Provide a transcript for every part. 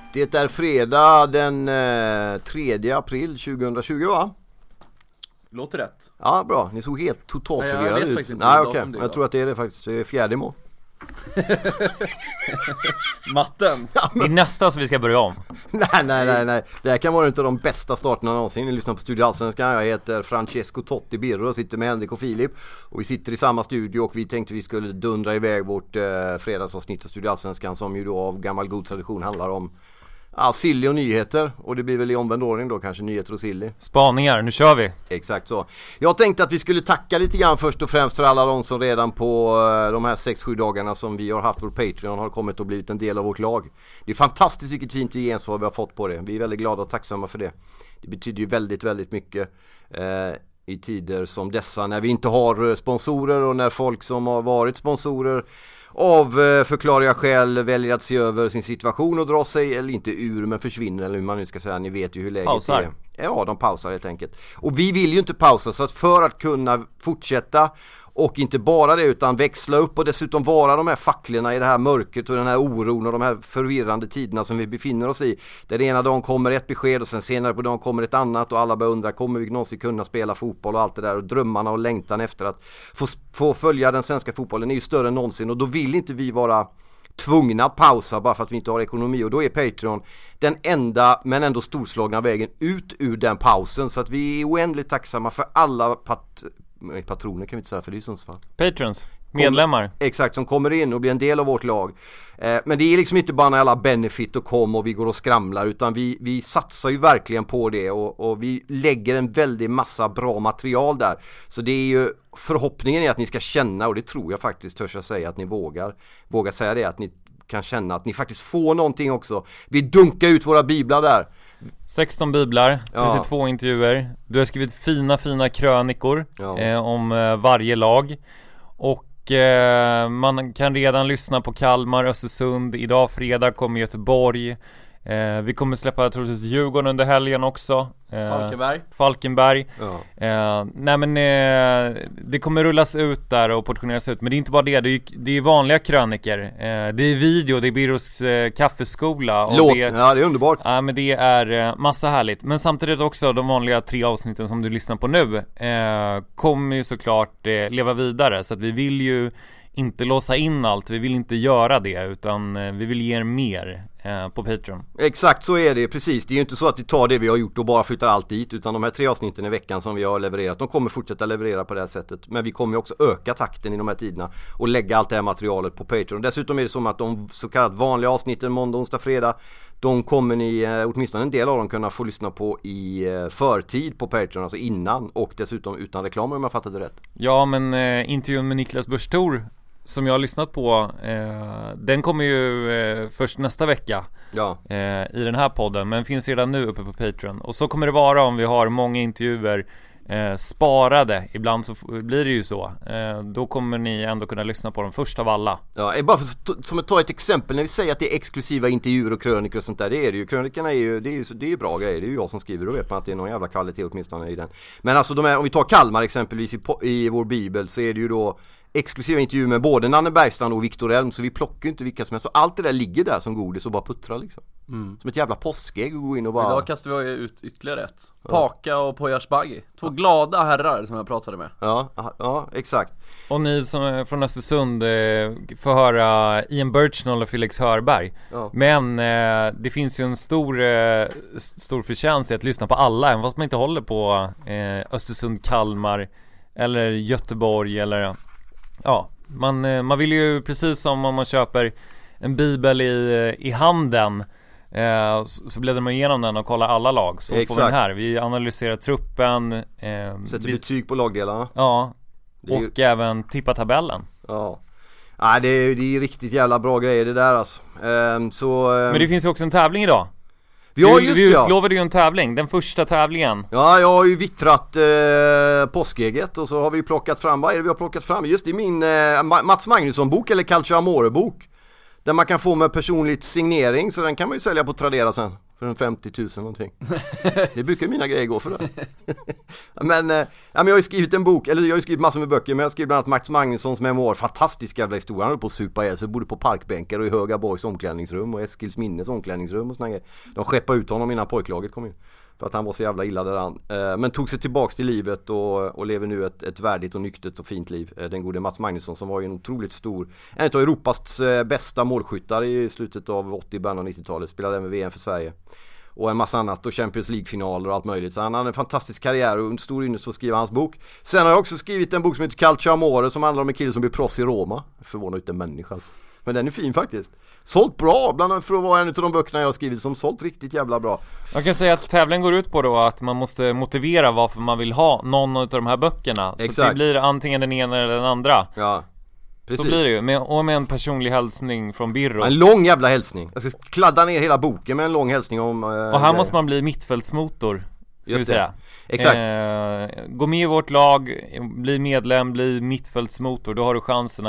Det är fredag den 3 april 2020, va? Låter rätt. Ja, bra. Ni såg helt totalt förvirrade ut. Nej, okej. Jag tror att det är det faktiskt. Det är 4 maj. Matten. Ja, men... Det är nästa som vi ska börja om. Nej. Det här kan vara inte de bästa starterna någonsin. Ni lyssnar på Studio Allsvenskan. Jag heter Francesco Totti Birro och sitter med Henrik och Filip. Och vi sitter i samma studio och vi tänkte vi skulle dundra iväg vårt fredagsavsnitt av Studio Allsvenskan, som ju då av gammal god tradition handlar om silly och nyheter. Och det blir väl i omvänd ordning då, kanske nyheter och silly. Spaningar, nu kör vi. Exakt så. Jag tänkte att vi skulle tacka lite grann först och främst för alla de som redan på de här 6-7 dagarna som vi har haft vår Patreon har kommit och blivit en del av vårt lag. Det är fantastiskt vilket fint gensvar vi har fått på det. Vi är väldigt glada och tacksamma för det. Det betyder ju väldigt, väldigt mycket i tider som dessa, när vi inte har sponsorer och när folk som har varit sponsorer av förklarliga skäl väljer att se över sin situation och dra sig, eller inte ur, men försvinner, eller hur man nu ska säga. Ni vet ju hur läget pausar. Är. Ja, de pausar helt enkelt. Och vi vill ju inte pausa, så att för att kunna fortsätta och inte bara det utan växla upp och dessutom vara de här facklorna i det här mörkret och den här oron och de här förvirrande tiderna som vi befinner oss i. Där den ena dagen kommer ett besked och sen senare på dagen kommer ett annat och alla börjar undra, kommer vi någonsin kunna spela fotboll och allt det där, och drömmarna och längtan efter att få följa den svenska fotbollen är ju större än någonsin, och då vill inte vi vara tvungna att pausa bara för att vi inte har ekonomi, och då är Patreon den enda men ändå storslagna vägen ut ur den pausen. Så att vi är oändligt tacksamma för alla patroner, kan vi inte säga, för det är Sundsvall. Patrons, medlemmar. Exakt, som kommer in och blir en del av vårt lag. Men det är liksom inte bara när alla benefit och kom och vi går och skramlar, utan vi satsar ju verkligen på det, och vi lägger en väldigt massa bra material där. Så det är ju, förhoppningen är att ni ska känna, och det tror jag faktiskt, törs jag säga, att ni vågar säga det, att ni kan känna att ni faktiskt får någonting också. Vi dunkar ut våra biblar där. 16 biblar, 32 intervjuer. Du har skrivit fina krönikor om varje lag. Och man kan redan lyssna på Kalmar, Östersund. Idag fredag kommer Göteborg. Vi kommer släppa troligtvis Djurgården under helgen också. Falkenberg. Det kommer rullas ut där och portioneras ut. Men det är inte bara det, det är vanliga kröniker. Det är video, det är Birros kaffeskola och det är underbart. Ja, men det är massa härligt. Men samtidigt också de vanliga 3 avsnitten som du lyssnar på nu kommer ju såklart leva vidare. Så att vi vill ju inte låsa in allt, vi vill inte göra det, utan vi vill ge er mer på Patreon. Exakt, så är det, precis. Det är ju inte så att vi tar det vi har gjort och bara flyttar allt dit, utan de här 3 avsnitten i veckan som vi har levererat, de kommer fortsätta leverera på det här sättet. Men vi kommer också öka takten i de här tiderna och lägga allt det här materialet på Patreon. Dessutom är det som att de så kallat vanliga avsnitten måndag, onsdag, fredag, de kommer ni, åtminstone en del av dem, kunna få lyssna på i förtid på Patreon, alltså innan, och dessutom utan reklam, om jag fattat det rätt. Ja, men intervjun med Niklas Burstor som jag har lyssnat på, den kommer ju först nästa vecka i den här podden, men finns redan nu uppe på Patreon. Och så kommer det vara om vi har många intervjuer sparade. Ibland så blir det ju så. Då kommer ni ändå kunna lyssna på dem först av alla. Ja, bara som att ta ett exempel, när vi säger att det är exklusiva intervjuer och krönikor och sånt där, det är det ju. Krönikorna är ju, det är ju bra grejer. Det är ju jag som skriver, då vet man att det är någon jävla kvalitet åtminstone i den. Men alltså om vi tar Kalmar exempelvis i vår bibel, så är det ju då exklusiva intervjuer med både Nanne Bergstrand och Viktor Elm, så vi plockar ju inte vilka som helst. Så allt det där ligger där som godis och bara puttrar liksom. Som ett jävla påskägg och gå in och bara... Idag kastar vi ut ytterligare ett. Paka och Poyas Baggi. 2 glada herrar som jag pratade med. Ja, exakt. Och ni som är från Östersund får höra Ian Birchnell och Felix Hörberg. Men det finns ju en stor förtjänst i att lyssna på alla, även fast man inte håller på Östersund, Kalmar eller Göteborg eller... Ja, man vill ju, precis som om man köper en bibel i handen, så bläddrar man igenom den och kollar alla lag. Så får vi den här. Vi analyserar truppen, sätter betyg på lagdelarna. Ja, och även tippar tabellen. Det är riktigt jävla bra grejer det där alltså. Men det finns ju också en tävling idag. Vi utlovade ju en tävling, den första tävlingen. Ja, jag har ju vittrat påskägget, och så har vi plockat fram, vad är det vi har plockat fram? Just i min Mats Magnusson-bok, eller Calcio Amore-bok, där man kan få med personligt signering, så den kan man ju sälja på Tradera sen för en 50 000 någonting. Det brukar mina grejer gå för det. Men jag har ju skrivit en bok, eller jag har ju skrivit massor med böcker, men jag har skrivit bland annat Max Magnussons memoar, fantastisk jävla historia. Han höll på att supa ihjäl sig, bodde på parkbänkar och i Högaborgs omklädningsrum och Eskils minnes omklädningsrum och såna grejer. De skeppade ut honom innan pojklaget kom in. För att han var så jävla illa däran. Men tog sig tillbaks till livet och lever nu ett värdigt och nyktert och fint liv. Den gode Mats Magnusson som var ju en otroligt stor, en av Europas bästa målskyttar i slutet av 80- början av 90-talet. Spelade även VM för Sverige. Och en massa annat och Champions League-finaler och allt möjligt. Så han hade en fantastisk karriär och en stor ynnest att skriva hans bok. Sen har jag också skrivit en bok som heter Calcio Amore som handlar om en kille som blir proffs i Roma. Förvånar inte en människa alltså. Men den är fin faktiskt. Sålt bra, bland annat för att vara en av de böckerna jag har skrivit som sålt riktigt jävla bra. Man kan säga att tävlingen går ut på då att man måste motivera varför man vill ha någon av de här böckerna. Så exakt. det blir antingen den ena eller den andra. Ja, precis. Så blir det ju, med en personlig hälsning från Birro. En lång jävla hälsning. Jag ska kladda ner hela boken med en lång hälsning om... och här måste man bli mittfältsmotor. Just det. Säga. Exakt. Gå med i vårt lag, bli medlem, bli mittfältsmotor. Då har du chansen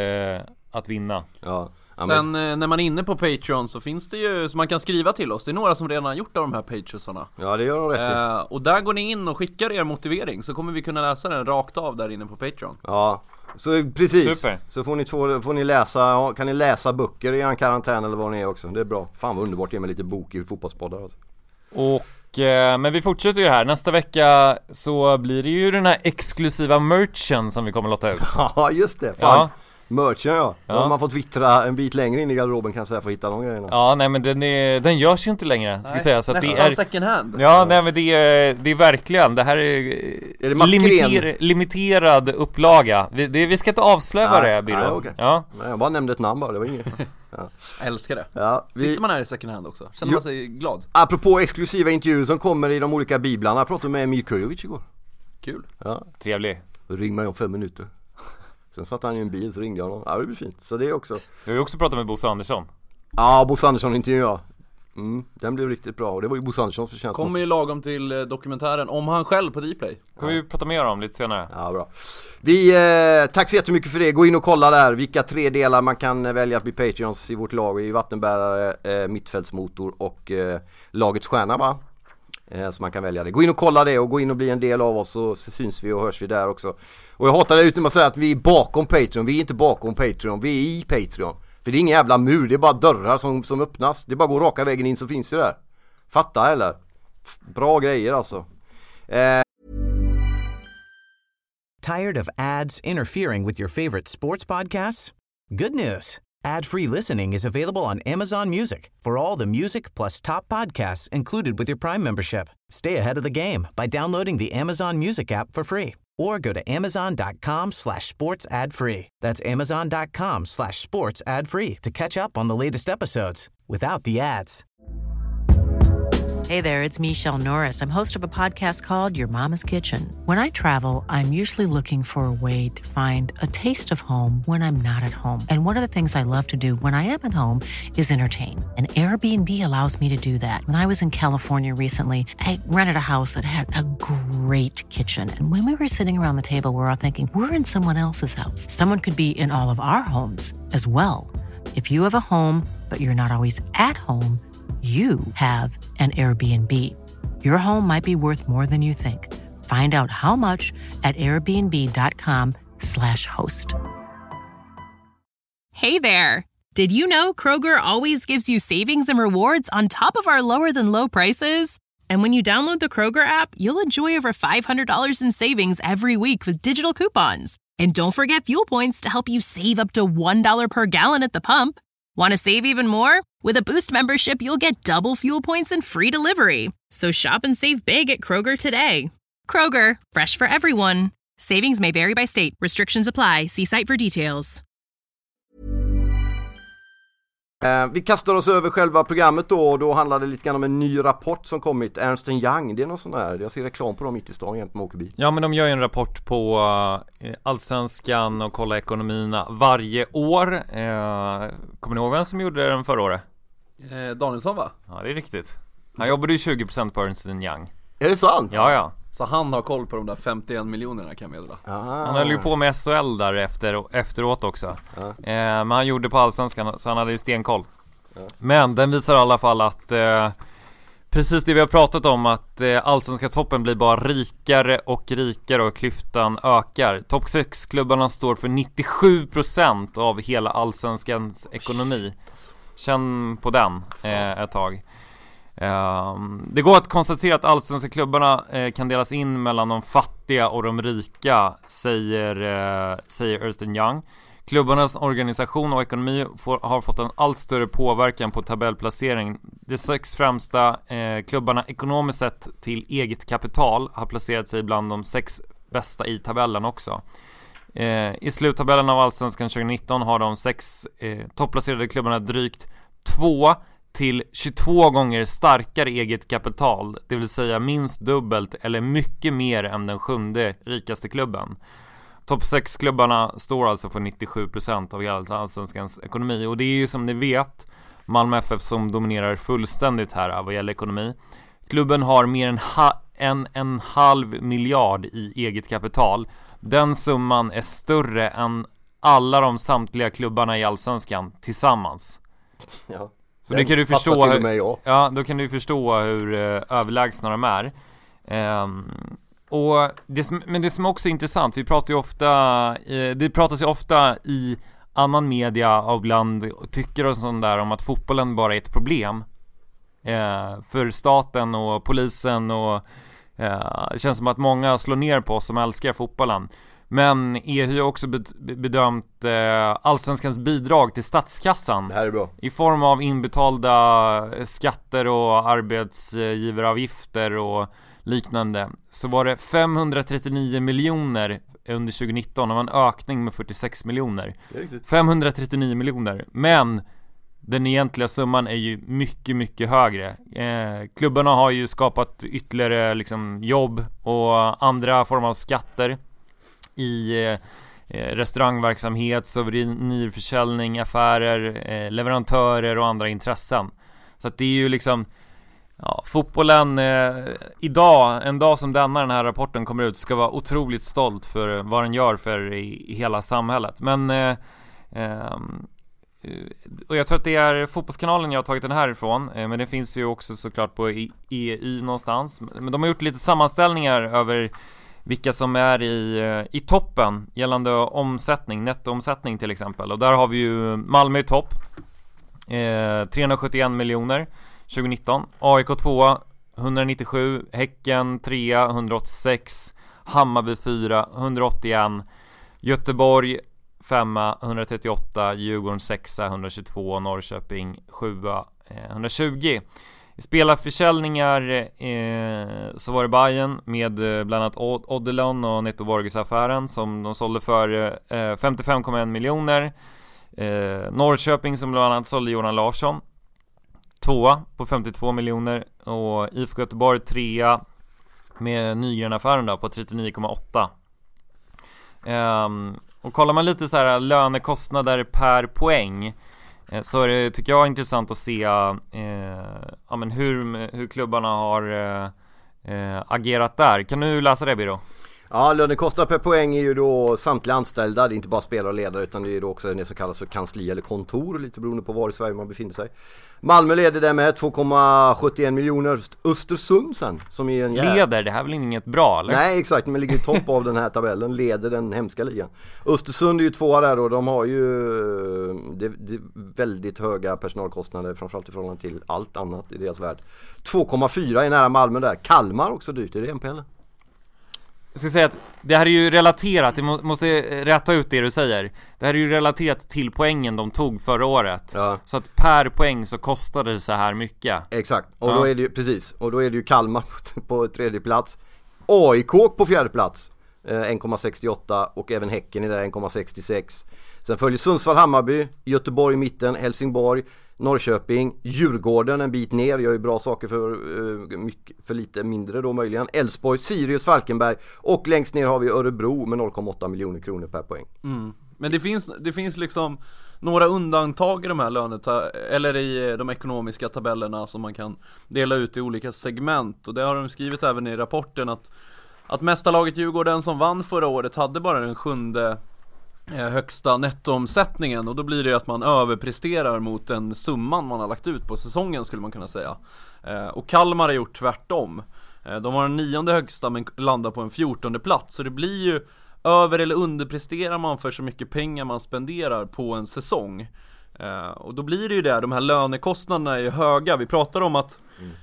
att vinna. Ja. Sen när man är inne på Patreon så finns det ju, så man kan skriva till oss. Det är några som redan har gjort av de här Patreonsarna. Ja, det gör de rätt i. Och där går ni in och skickar er motivering, så kommer vi kunna läsa den rakt av där inne på Patreon. Ja, så precis. Super. Så får ni läsa, kan ni läsa böcker i en karantän eller vad ni är också. Det är bra. Fan vad underbart det är med lite bok i fotbollspoddar alltså. Och men vi fortsätter ju här. Nästa vecka så blir det ju den här exklusiva merchen som vi kommer låta ut. Ja, just det. Fan. Ja. Merchen, ja. Om man fått vittra en bit längre in i garderoben kan jag säga för att hitta de grejerna. Ja, nej men den görs ju inte längre, ska säga, så att nästan det är second hand. Ja, nej men det är verkligen, det här är det limiterad upplaga. Vi ska inte avslöja vad det är, Birro. Nej, okay. Ja. Nej, jag bara nämnde ett namn bara, det var inget. Ja. Jag älskar det. Ja, Sitter man här i second hand också? Känner man sig glad? Apropå exklusiva intervjuer som kommer i de olika biblarna. Jag pratade med Emir Kujovic igår. Kul. Ja. Trevlig. Ring mig om 5 minuter. Sen satt han i en bil så ringde jag honom. Ja, det blir fint. Så det är också. Jag har ju också pratat med Bosse Andersson. Ja, Bosse Andersson intervjuade. Den blev riktigt bra och det var ju Bosse Anderssons förtjänst. Kommer ju lagom till dokumentären om han själv på Dplay. Kommer vi prata mer om lite senare. Ja, bra. Tack så jättemycket för det. Gå in och kolla där vilka 3 delar man kan välja att bli Patreons i vårt lag. I vattenbärare, mittfältsmotor och lagets stjärna, va? Så man kan välja det. Gå in och kolla det och gå in och bli en del av oss, så syns vi och hörs vi där också. Och jag hatar det utan att säga att vi är bakom Patreon. Vi är inte bakom Patreon, vi är i Patreon. För det är ingen jävla mur, det är bara dörrar som öppnas. Det är bara att gå raka vägen in så finns det där. Fatta eller? Bra grejer alltså. Tired of ads interfering with your favorite sports podcasts? Good news. Ad-free listening is available on Amazon Music for all the music plus top podcasts included with your Prime membership. Stay ahead of the game by downloading the Amazon Music app for free or go to amazon.com/sports ad free. That's amazon.com/sports ad free to catch up on the latest episodes without the ads. Hey there, it's Michelle Norris. I'm host of a podcast called Your Mama's Kitchen. When I travel, I'm usually looking for a way to find a taste of home when I'm not at home. And one of the things I love to do when I am at home is entertain. And Airbnb allows me to do that. When I was in California recently, I rented a house that had a great kitchen. And when we were sitting around the table, we were all thinking, we're in someone else's house. Someone could be in all of our homes as well. If you have a home, but you're not always at home, you have an Airbnb. Your home might be worth more than you think. Find out how much at airbnb.com/host. Hey there. Did you know Kroger always gives you savings and rewards on top of our lower than low prices? And when you download the Kroger app, you'll enjoy over $500 in savings every week with digital coupons. And don't forget fuel points to help you save up to $1 per gallon at the pump. Want to save even more? With a Boost membership, you'll get double fuel points and free delivery. So shop and save big at Kroger today. Kroger, fresh for everyone. Savings may vary by state. Restrictions apply. See site for details. Vi kastar oss över själva programmet då, och då handlar det lite grann om en ny rapport som kommit. Ernst & Young, det är någon sån där. Jag ser reklam på dem mitt i stan jämt med Åkerby. Ja, men de gör ju en rapport på Allsvenskan och kolla ekonomierna varje år. Kommer ni ihåg vem som gjorde den förra året? Danielsson, va? Ja, det är riktigt. Han jobbade ju 20% på Ernst & Young. Är det sant? Ja. Så han har koll på de där 51 miljonerna, kan jag meddela. Han höll ju på med SHL där efteråt också. Men han gjorde på Allsvenskan, så han hade ju stenkoll. Men den visar i alla fall att Precis det vi har pratat om, att allsvenska toppen blir bara rikare och rikare och klyftan ökar. Topp 6-klubbarna står för 97% av hela allsvenskans ekonomi. Känn på den ett tag. Det går att konstatera att allsvenska klubbarna kan delas in mellan de fattiga och de rika, säger Ernst & Young. Klubbarnas organisation och ekonomi har fått en allt större påverkan på tabellplacering. De 6 främsta klubbarna ekonomiskt sett till eget kapital har placerat sig bland de 6 bästa i tabellen också. I sluttabellen av Allsvenskan 2019 har de 6 topplacerade klubbarna drygt 2 till 22 gånger starkare eget kapital, det vill säga minst dubbelt eller mycket mer än den 7:e rikaste klubben. Topp 6-klubbarna står alltså för 97% av hela allsvenskans ekonomi, och det är ju som ni vet Malmö FF som dominerar fullständigt här vad gäller ekonomi. Klubben har mer än en halv miljard i eget kapital. Den summan är större än alla de samtliga klubbarna i allsvenskan tillsammans. Ja. Så det kan du förstå då kan du förstå hur överlägsna de är. Och det som också är intressant, det pratas ju ofta i annan media och bland tycker och sånt där om att fotbollen bara är ett problem för staten och polisen, och det känns som att många slår ner på oss som älskar fotbollen. Men EU har också bedömt allsvenskans bidrag till statskassan, det här är bra, i form av inbetalda skatter och arbetsgivaravgifter och liknande, så var det 539 miljoner under 2019, och var en ökning med 46 miljoner. 539 miljoner, men den egentliga summan är ju mycket, mycket högre. Klubbarna har ju skapat ytterligare liksom jobb och andra former av skatter i restaurangverksamhet, souvenirförsäljning, affärer, leverantörer och andra intressen. Så att det är ju liksom fotbollen idag, en dag som denna den här rapporten kommer ut, ska vara otroligt stolt för vad den gör för i hela samhället. Men och jag tror att det är Fotbollskanalen jag har tagit den här ifrån, men det finns ju också såklart på EU någonstans. Men de har gjort lite sammanställningar över vilka som är i toppen gällande omsättning, nettoomsättning till exempel. Och där har vi ju Malmö i topp, 371 miljoner 2019, AIK 2 197, Häcken 3 186, Hammarby 4 181, Göteborg 5 138, Djurgården 6 122, Norrköping 7 120. I spelarförsäljningar så var det Bayern med bland annat Odilon och Netto Borges-affären som de sålde för 55,1 miljoner. Norrköping som bland annat sålde Jonas Larsson 2 på 52 miljoner, och IFK Göteborg 3 med Nygren-affären då på 39,8. Och kollar man lite så här lönekostnader per poäng, så är det, tycker jag, intressant att se men hur klubbarna har agerat där. Kan du läsa det, Biro? Ja, lönekostnad per poäng är ju då samtliga anställda, det är inte bara spelare och ledare, utan det är då också det som kallas för kansli eller kontor, lite beroende på var i Sverige man befinner sig. Malmö leder där med 2,71 miljoner. Östersund sen, som är en leder, det här är väl inget bra, eller? Nej, exakt, men ligger i topp av den här tabellen, leder den hemska ligan. Östersund är ju tvåa där, och de har ju det väldigt höga personalkostnader, framförallt i förhållande till allt annat i deras värld. 2,4 är nära Malmö där. Kalmar också dyrt, är det en pelle? Jag ska säga att det här är ju relaterat, det måste rätta ut det du säger. Det här är ju relaterat till poängen de tog förra året. Ja. Så att per poäng så kostade det så här mycket. Exakt, och då är det ju, precis, och då är det ju Kalmar på tredje plats, AIK på fjärde plats 1,68, och även Häcken är där 1,66. Sen följer Sundsvall, Hammarby, Göteborg i mitten, Helsingborg, Norrköping, Djurgården en bit ner, gör ju bra saker för lite mindre då möjligen. Elfsborg, Sirius, Falkenberg, och längst ner har vi Örebro med 0,8 miljoner kronor per poäng. Men det finns liksom några undantag i de här eller i de ekonomiska tabellerna som man kan dela ut i olika segment, och det har de skrivit även i rapporten att mästarlaget Djurgården som vann förra året hade bara den 7:e högsta nettoomsättningen, och då blir det att man överpresterar mot den summan man har lagt ut på säsongen, skulle man kunna säga. Och Kalmar har gjort tvärtom. De har den 9:e högsta men landar på en 14:e plats, så det blir ju över- eller underpresterar man för så mycket pengar man spenderar på en säsong. Och då blir det ju det, de här lönekostnaderna är höga. Vi pratar om att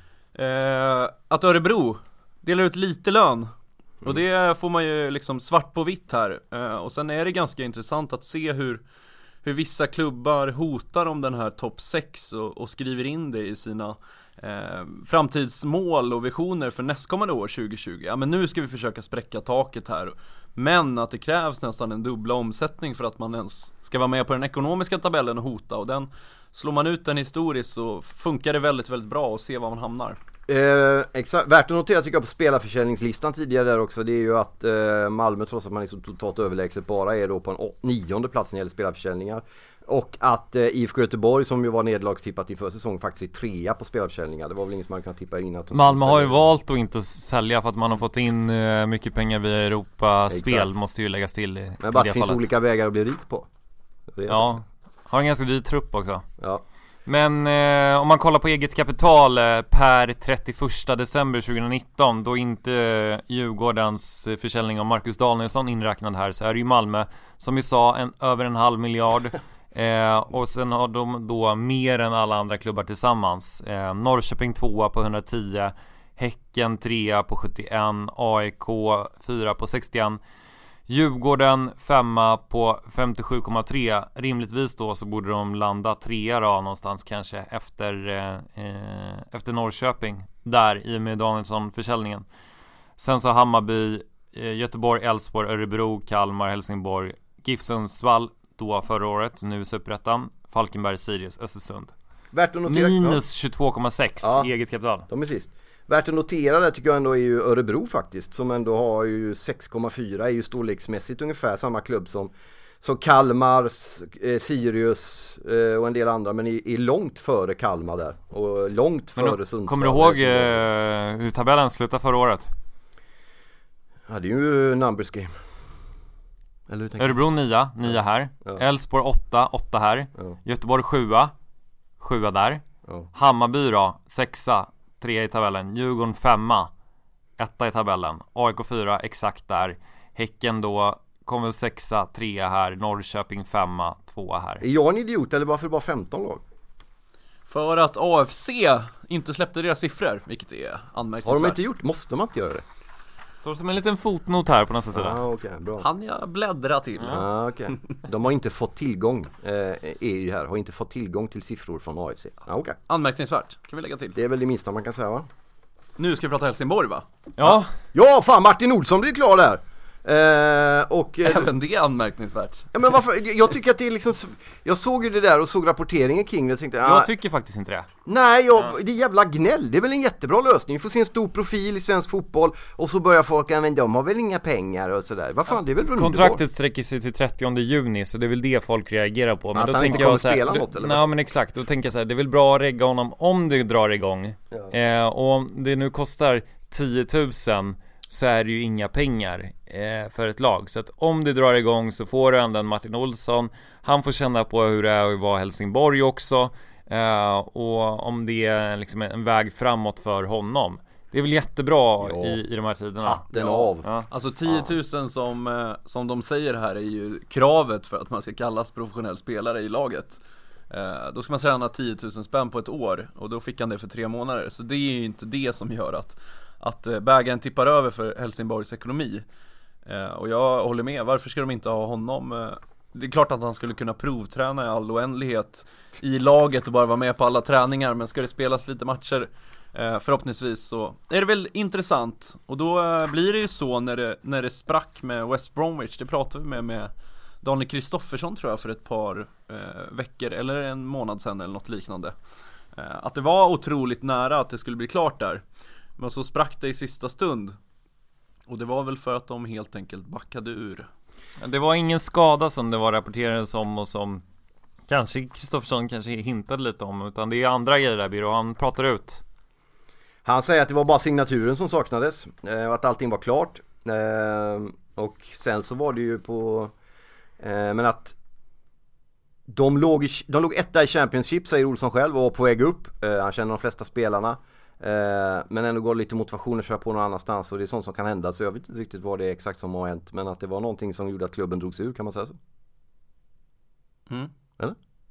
Örebro delar ut lite lön. Och det får man ju liksom svart på vitt här. Och sen är det ganska intressant att se hur vissa klubbar hotar om den här topp 6 och skriver in det i sina framtidsmål och visioner för nästkommande år 2020. Ja, men nu ska vi försöka spräcka taket här. Men att det krävs nästan en dubbla omsättning för att man ens ska vara med på den ekonomiska tabellen och hota. Och slår man ut den historiskt så funkar det väldigt, väldigt bra att se var man hamnar. Exakt. Värt att notera tycker jag på spelarförsäljningslistan tidigare där också, det är ju att Malmö, trots att man är så totalt överlägset, bara är då på en 9:e plats när det gäller spelarförsäljningar. Och att IFK Göteborg, som ju var nederlagstippat i förra säsongen, faktiskt är 3 på spelarförsäljningar. Det var väl inget man kan tippa in att Malmö har ju valt att inte sälja för att man har fått in mycket pengar via Europa-spel, måste ju läggas till i men bara det det finns fallet. Olika vägar att bli rik på. Ja, har en ganska dyr trupp också. Ja. Men om man kollar på eget kapital per 31 december 2019, då inte Djurgårdens försäljning av Marcus Danielsson inräknad här, så är det ju Malmö, som vi sa, över 1,5 miljard. Och sen har de då mer än alla andra klubbar tillsammans. Norrköping 2 på 110, Häcken 3 på 71, AIK 4 på 61, Djurgården 5 på 57,3. Rimligtvis då så borde de landa 3 då, någonstans kanske efter Norrköping där i och med Danielsson-försäljningen. Sen så Hammarby, Göteborg, Elfsborg, Örebro, Kalmar, Helsingborg, GIF Sundsvall då förra året, nu Superettan, Falkenberg, Sirius, Östersund. Värt att notera, minus 22,6 eget kapital. De är sist. Värt att notera det tycker jag ändå är ju Örebro faktiskt, som ändå har ju 6,4, är ju storleksmässigt ungefär samma klubb som Kalmar, Sirius och en del andra, men är långt före Kalmar där och långt före Sundsvall. Kommer du ihåg hur tabellen slutade förra året? Ja, det är ju numbers game. Eller Örebro 9 här, Elfsborg 8 här, Göteborg 7 där, Hammarby då 6, 3 i tabellen, Djurgården 5, 1 i tabellen, AIK 4 exakt där, Häcken då kommer 6, 3 här, Norrköping 5, 2 här. Är jag en idiot eller varför bara 15 lag? För att AFC inte släppte deras siffror, vilket är anmärkningsvärt. Har de inte gjort? Måste man inte göra det? Står som en liten fotnot här på nästa sida. Okay, bra. Han jag bläddra till. Okay. De har inte fått tillgång EU här, har inte fått tillgång till siffror från AFC. Okay. Anmärkningsvärt, kan vi lägga till. Det är väl det minsta man kan säga, va? Nu ska vi prata Helsingborg, va? Ja, fan, Martin Olsson blir klar där. Även det är anmärkningsvärt. Ja, men varför? Jag tycker att det är liksom, jag såg ju det där och såg rapporteringen kring det och tänkte, jag tycker faktiskt inte det. Nej, det är jävla gnäll. Det är väl en jättebra lösning. Vi får se en stor profil i svensk fotboll och så börjar folk, men de har väl inga pengar och sådär. Vad fan, det är väl underbart. Kontraktet sträcker sig till 30 juni, så det är väl det folk reagerar på. Men att då han tänker inte jag så här, spela något, eller? Nej, men exakt. Då tänker jag så här, det är väl bra att regga honom om det drar igång. Och om det nu kostar 10 000 så är det ju inga pengar för ett lag. Så att om det drar igång så får du ändå en Martin Olsson. Han får känna på hur det är att vara Helsingborg också. Och om det är liksom en väg framåt för honom. Det är väl jättebra i de här tiderna. Hatten av. Ja. Alltså 10 000 som de säger här är ju kravet för att man ska kallas professionell spelare i laget. Då ska man tjäna 10 000 spänn på ett år. Och då fick han det för 3 månader. Så det är ju inte det som gör att bägaren tippar över för Helsingborgs ekonomi. Och jag håller med, varför ska de inte ha honom? Det är klart att han skulle kunna provträna i all oändlighet i laget och bara vara med på alla träningar. Men ska det spelas lite matcher förhoppningsvis så är det väl intressant. Och då blir det ju så när det sprack med West Bromwich. Det pratade vi med Daniel Kristoffersson tror jag för ett par veckor eller en månad sedan eller något liknande. Att det var otroligt nära att det skulle bli klart där. Men så sprack det i sista stund. Och det var väl för att de helt enkelt backade ur. Det var ingen skada som det var rapporterades om och som kanske Kristoffersson kanske hintade lite om. Utan det är andra grejer där, Biro. Han pratar ut. Han säger att det var bara signaturen som saknades. Att allting var klart. Och sen så var det ju på Men att de låg etta i Championship, säger Olsson själv, och var på väg upp. Han känner de flesta spelarna. Men ändå går lite motivation att köra på någon annanstans, och det är sånt som kan hända, så jag vet inte riktigt vad det är exakt som har hänt, men att det var någonting som gjorde att klubben drogs ur, kan man säga så? Eller?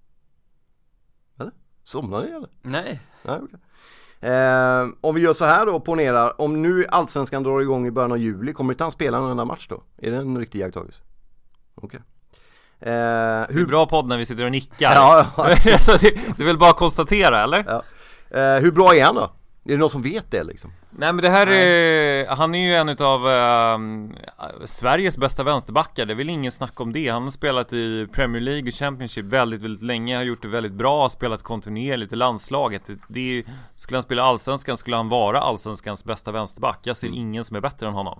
Somnar ni eller? Nej, okay. Om vi gör så här då, ponerar, om nu Allsvenskan drar igång i början av juli, kommer inte han spela en enda match då? Är det en riktig iakttagelse? Okej. Det är bra podd när vi sitter och nickar. Ja. Det är väl bara att konstatera, eller? Ja. Hur bra är han då? Är det någon som vet det liksom? Nej, men det här är, han är ju en utav Sveriges bästa vänsterbackar. Det är väl ingen snack om det. Han har spelat i Premier League och Championship väldigt, väldigt länge. Har gjort det väldigt bra, spelat kontinuerligt i landslaget. Skulle han spela Allsvenskan skulle han vara Allsvenskans bästa vänsterback. Jag ser ingen som är bättre än honom.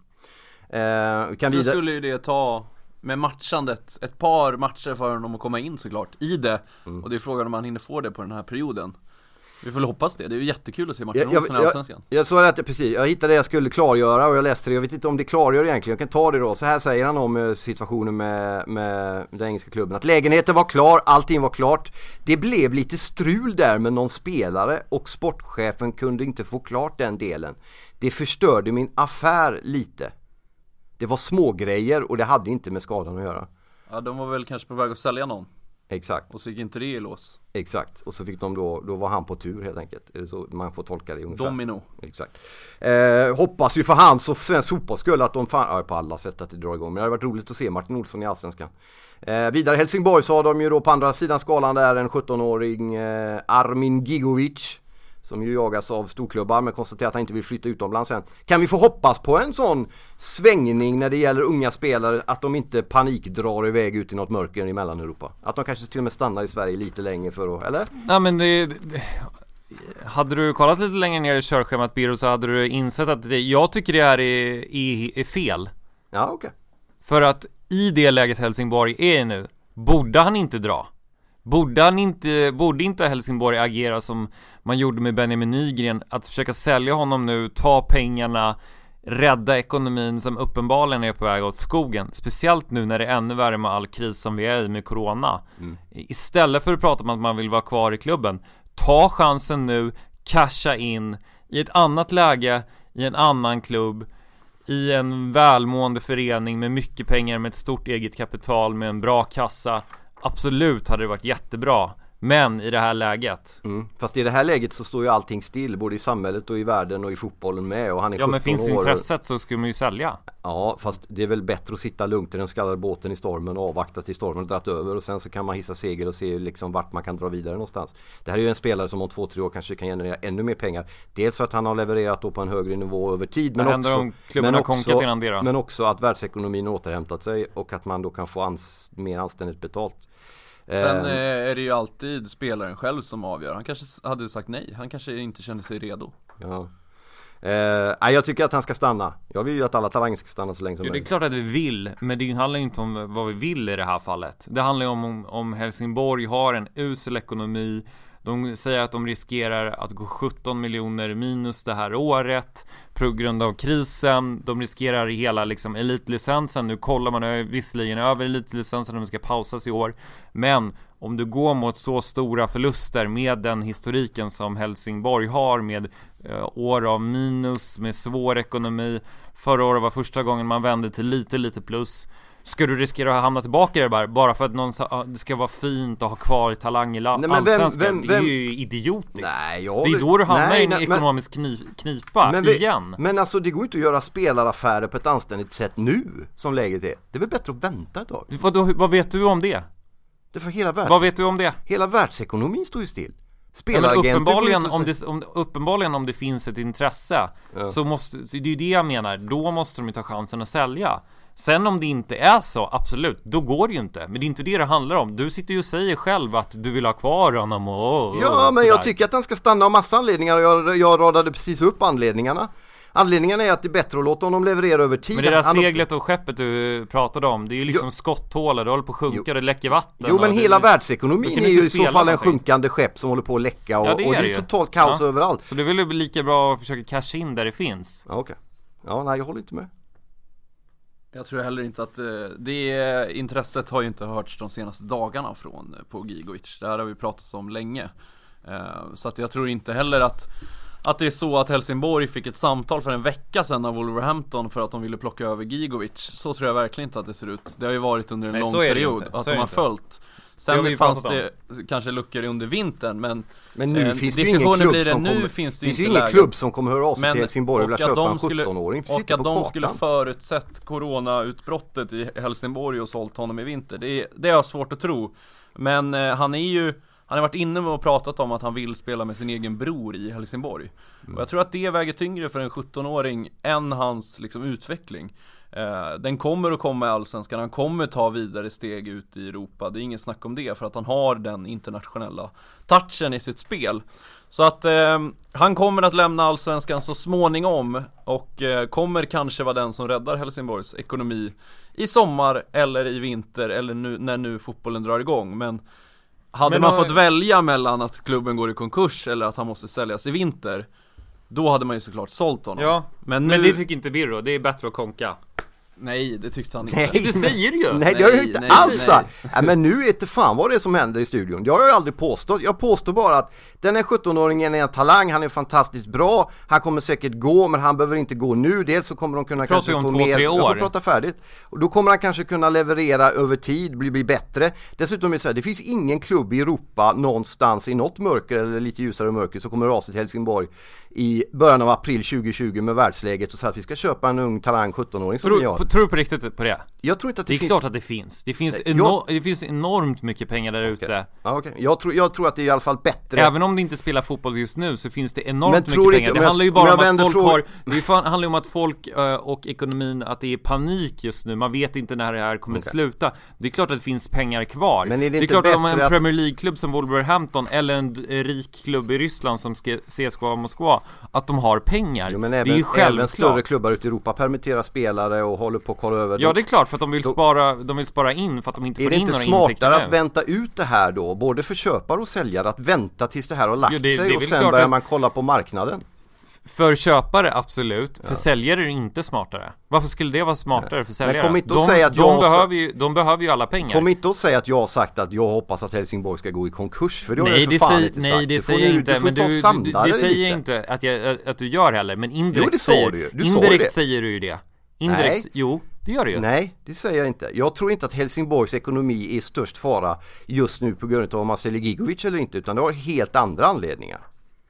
Sen skulle ju det ta med matchandet ett par matcher för honom att komma in såklart i det. Och det är frågan om han hinner få det på den här perioden. Vi får hoppas det. Det är ju jättekul att se Martin Olsson i Allsvenskan. Jag sa det precis. Jag hittade det jag skulle klargöra och jag läste det. Jag vet inte om det klargör egentligen. Jag kan ta det då. Så här säger han om situationen med den engelska klubben. Att lägenheten var klar, allting var klart. Det blev lite strul där med någon spelare och sportchefen kunde inte få klart den delen. Det förstörde min affär lite. Det var små grejer och det hade inte med skadan att göra. Ja, de var väl kanske på väg att sälja någon. Exakt. Och så gick inte det i lås. Exakt. Och så fick de då var han på tur helt enkelt. Är det så man får tolka det ungefär? Domino. Exakt. Hoppas ju för hans och svensk fotbolls skull att de på alla sätt att det drar igång. Men det hade varit roligt att se Martin Olsson i Allsvenskan. Vidare Helsingborg så har de ju då på andra sidan skalan där en 17-åring Armin Gigovic, som ju jagas av storklubbar, men konstaterar att han inte vill flytta utomlands sen. Kan vi få hoppas på en sån svängning när det gäller unga spelare, att de inte panikdrar iväg ut i något mörker i Mellaneuropa? Att de kanske till och med stannar i Sverige lite längre för att, eller? Nej, men hade du kollat lite längre ner i körschemat, Biro, så hade du insett att jag tycker det här är fel. Ja, okej. För att i det läget Helsingborg är nu, borde han inte dra? Borde inte Helsingborg agera som man gjorde med Benjamin Nygren, att försöka sälja honom nu, ta pengarna, rädda ekonomin som uppenbarligen är på väg åt skogen, speciellt nu när det är ännu värre med all kris som vi är i med corona. Istället för att prata om att man vill vara kvar i klubben, ta chansen nu, casha in i ett annat läge, i en annan klubb, i en välmående förening med mycket pengar, med ett stort eget kapital, med en bra kassa. Absolut hade det varit jättebra. Men i det här läget Fast i det här läget så står ju allting still, både i samhället och i världen och i fotbollen med, och han är 17 år. Men finns intresset så skulle man ju sälja. Ja, fast det är väl bättre att sitta lugnt i den så kallade båten i stormen och avvakta till stormen dratt över, och sen så kan man hissa segel och se liksom vart man kan dra vidare någonstans. Det här är ju en spelare som om 2-3 år kanske kan generera ännu mer pengar. Dels för att han har levererat då på en högre nivå över tid, men också att världsekonomin återhämtat sig och att man då kan få mer anständigt betalt. Sen är det ju alltid spelaren själv som avgör. Han kanske hade sagt nej. Han kanske inte kände sig redo. Ja. Jag tycker att han ska stanna. Jag vill ju att alla talanger ska stanna så länge som möjligt. Det är klart att vi vill, men det handlar inte om vad vi vill i det här fallet. Det handlar ju om Helsingborg har en usel ekonomi. De säger att de riskerar att gå 17 miljoner minus det här året på grund av krisen. De riskerar hela liksom elitlicensen. Nu kollar man visserligen över elitlicensen, de ska pausas i år. Men om du går mot så stora förluster med den historiken som Helsingborg har, med år av minus, med svår ekonomi. Förra året var första gången man vände till lite plus. Ska du riskera att hamna tillbaka i det bara för att det ska vara fint att ha kvar talang i Allsvenskan? Det är ju idiotiskt. Nej, det är då du hamnar i en ekonomisk knipa igen. Men alltså det går inte att göra spelaraffärer på ett anständigt sätt nu som läget är. Det är väl bättre att vänta ett tag. Vad vet du om det? Det är för vad vet du om det? Hela världsekonomin står ju still. Uppenbarligen om det finns ett intresse, så måste, det är ju det jag menar. Då måste de ta chansen att sälja. Sen om det inte är så, absolut, då går det ju inte. Men det är inte det handlar om. Du sitter ju och säger själv att du vill ha kvar honom Ja, men jag tycker att han ska stanna av massa anledningar. Jag radade precis upp anledningarna. Anledningen är att det är bättre att låta honom leverera över tid. Men det där seglet och skeppet du pratade om, det är ju liksom skotthål, det håller på att sjunka, det läcker vatten. Jo, men hela världsekonomin är ju i så fall en sjunkande skepp som håller på att läcka, och det är totalt kaos överallt. Så det är väl lika bra att försöka casha in där det finns. Ja, okej. Ja, nej, jag håller inte med. Jag tror heller inte att det intresset har ju inte hörts de senaste dagarna på Gigovic. Det här har vi pratat om länge. Så att jag tror inte heller att det är så att Helsingborg fick ett samtal för en vecka sedan av Wolverhampton för att de ville plocka över Gigovic. Så tror jag verkligen inte att det ser ut. Det har ju varit under en lång period att de har följt. Sen fanns det kanske luckor under vintern, men nu finns det ingen klubb som finns ju ingen klubb som kommer höra av sig till Helsingborg och vilja köpa en 17-åring. Och att de skulle förutsett coronautbrottet i Helsingborg och sålt honom i vinter, det är svårt att tro. Men han har varit inne med och pratat om att han vill spela med sin egen bror i Helsingborg. Och jag tror att det väger tyngre för en 17-åring än hans liksom utveckling. Den kommer att komma i Allsvenskan. Han kommer ta vidare steg ut i Europa. Det är ingen snack om det, för att han har den internationella touchen i sitt spel. Så att han kommer att lämna Allsvenskan så småningom, och kommer kanske vara den som räddar Helsingborgs ekonomi i sommar eller i vinter, eller när fotbollen drar igång. Men hade man fått välja mellan att klubben går i konkurs eller att han måste säljas i vinter, då hade man ju såklart sålt honom. Ja, men det tycker inte Birro. Det är bättre att konka. Nej, det tyckte han inte. Det säger du ju. Nej, det har jag inte alls sagt. Nej, men nu vet det fan vad det är som händer i studion. Jag har ju aldrig påstått. Jag påstår bara att den här 17-åringen är en talang. Han är fantastiskt bra. Han kommer säkert gå, men han behöver inte gå nu. Dels så kommer de kunna kanske få mer. Jag får prata färdigt. Och då kommer han kanske kunna leverera över tid, bli bättre. Dessutom är det så här, det finns ingen klubb i Europa någonstans i något mörker eller lite ljusare mörker som kommer att rasa till Helsingborg i början av april 2020 med världsläget och säga att vi ska köpa en ung talang 17-åring som vi gör. Tror du på riktigt på det? Jag tror inte att det finns. Klart att det finns. Det finns enormt mycket pengar där ute. Ja, okay. Jag tror att det är i alla fall bättre. Även om det inte spelar fotboll just nu så finns det enormt mycket pengar. Det handlar ju bara om att folk handlar om att folk och ekonomin, att det är panik just nu. Man vet inte när det här kommer sluta. Det är klart att det finns pengar kvar. Men är det klart att om en Premier League-klubb som Wolverhampton eller en rik klubb i Ryssland som CSKA Moskva, att de har pengar. Jo, men det är ju även större klubbar ute i Europa permitterar spelare och håller på att kolla över. Ja, det är klart, för att de vill spara in, för att de inte får in några intäkter. Är det inte smartare att vänta ut det här då, både för köpare och säljare, att vänta tills det här har lagt sig och sen börjar man kolla på marknaden? För köpare absolut, för säljare är det inte smartare. Varför skulle det vara smartare för säljare? Men kom inte att säga att de behöver ju alla pengar. Kom inte att säga att jag har sagt att jag hoppas att Helsingborg ska gå i konkurs, för det har jag för fan inte sagt. Nej, det säger jag inte, men det säger jag inte att du gör heller, men indirekt säger du ju det. Indirekt, jo, det gör det ju. Nej, det säger jag inte. Jag tror inte att Helsingborgs ekonomi är störst fara just nu på grund av om man säljer Gigovic eller inte, utan det har helt andra anledningar.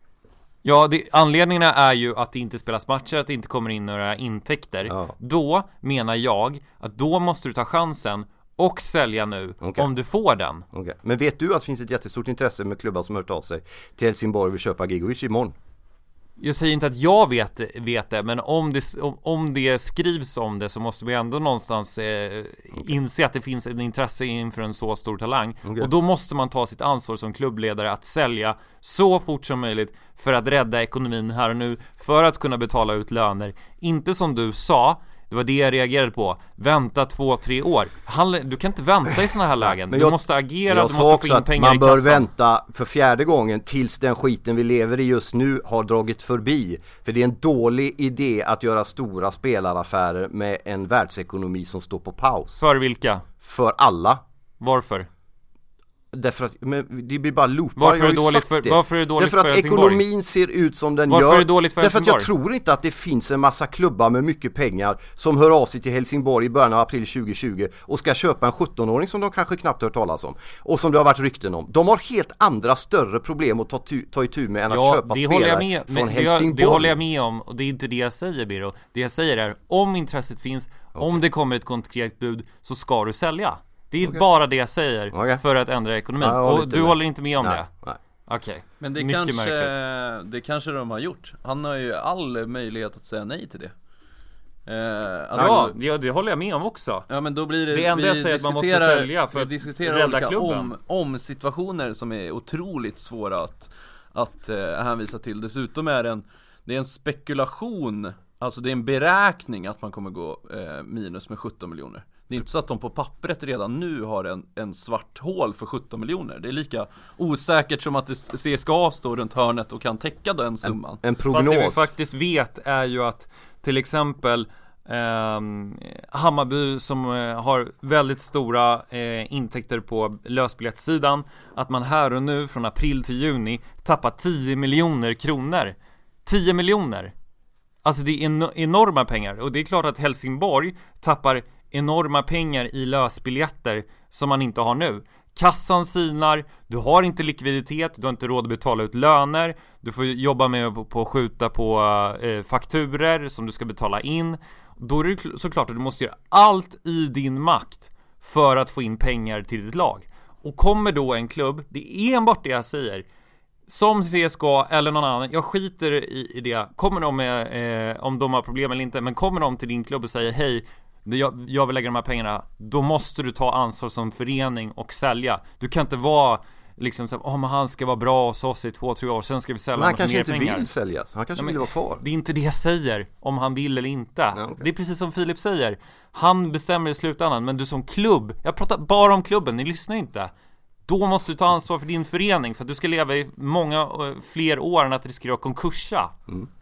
Ja, anledningarna är ju att det inte spelas matcher, att det inte kommer in några intäkter. Ja. Då menar jag att då måste du ta chansen och sälja nu, om du får den. Okay. Men vet du att det finns ett jättestort intresse med klubbar som har hört av sig till Helsingborg och vill köpa Gigovic imorgon? Jag säger inte att jag vet det, men om det skrivs om det så måste vi ändå någonstans inse att det finns ett intresse inför en så stor talang. Och då måste man ta sitt ansvar som klubbledare att sälja så fort som möjligt för att rädda ekonomin här och nu, för att kunna betala ut löner. Inte som du sa, det var det jag reagerade på. Vänta 2-3 år. Du kan inte vänta i såna här lägen. Du måste agera, du måste få in pengar i kassan. Man bör vänta för 4:e gången tills den skiten vi lever i just nu har dragit förbi. För det är en dålig idé att göra stora spelaraffärer med en världsekonomi som står på paus. För vilka? För alla. Varför? Därför att det blir bara loopar. Varför är det dåligt för Därför att ekonomin ser ut som den gör. Varför är det dåligt för Därför att jag tror inte att det finns en massa klubbar med mycket pengar som hör av sig till Helsingborg i början av april 2020 och ska köpa en 17-åring som de kanske knappt hört talas om och som det har varit rykten om. De har helt andra större problem att ta itu med än att köpa spelare från Helsingborg. Det håller jag med om, och det är inte det jag säger, Biro. Det jag säger är, om intresset finns, om det kommer ett konkret bud, så ska du sälja. Det är bara det jag säger för att ändra ekonomin. Och du håller inte med om det? Nej. Okej. Men det kanske de har gjort. Han har ju all möjlighet att säga nej till det. Ja, det håller jag med om också. Ja, men då blir det enda jag säger att man måste sälja för att rädda klubben. Om situationer som är otroligt svåra att hänvisa till. Dessutom är det är en spekulation. Alltså det är en beräkning att man kommer gå minus med 17 miljoner. Det är inte så att de på pappret redan nu har en svart hål för 17 miljoner. Det är lika osäkert som att CSKA står runt hörnet och kan täcka den summan. En prognos. Fast det vi faktiskt vet är ju att till exempel Hammarby som har väldigt stora intäkter på lösbiljettsidan, att man här och nu från april till juni tappar 10 miljoner kronor. 10 miljoner! Alltså det är enorma pengar, och det är klart att Helsingborg tappar enorma pengar i lösbiljetter som man inte har nu. Kassan sinar, du har inte likviditet, du har inte råd att betala ut löner, du får jobba med på att skjuta på fakturer som du ska betala in. Då är det såklart att du måste göra allt i din makt för att få in pengar till ditt lag. Och kommer då en klubb, det är enbart det jag säger, som CSKA eller någon annan, jag skiter i det, kommer de med, om de har problem eller inte, men kommer de till din klubb och säger hej, jag vill lägga de här pengarna, då måste du ta ansvar som förening och sälja. Du kan inte vara liksom så, men han ska vara bra hos oss i 2-3 år, sen ska vi sälja. Men han kanske inte vill sälja, han kanske vill vara kvar. Det är inte det jag säger, om han vill eller inte. Ja, okay. Det är precis som Filip säger, han bestämmer i slutändan, men du som klubb, jag pratar bara om klubben, ni lyssnar inte. Då måste du ta ansvar för din förening, för att du ska leva i många fler år än att riskera att konkursa.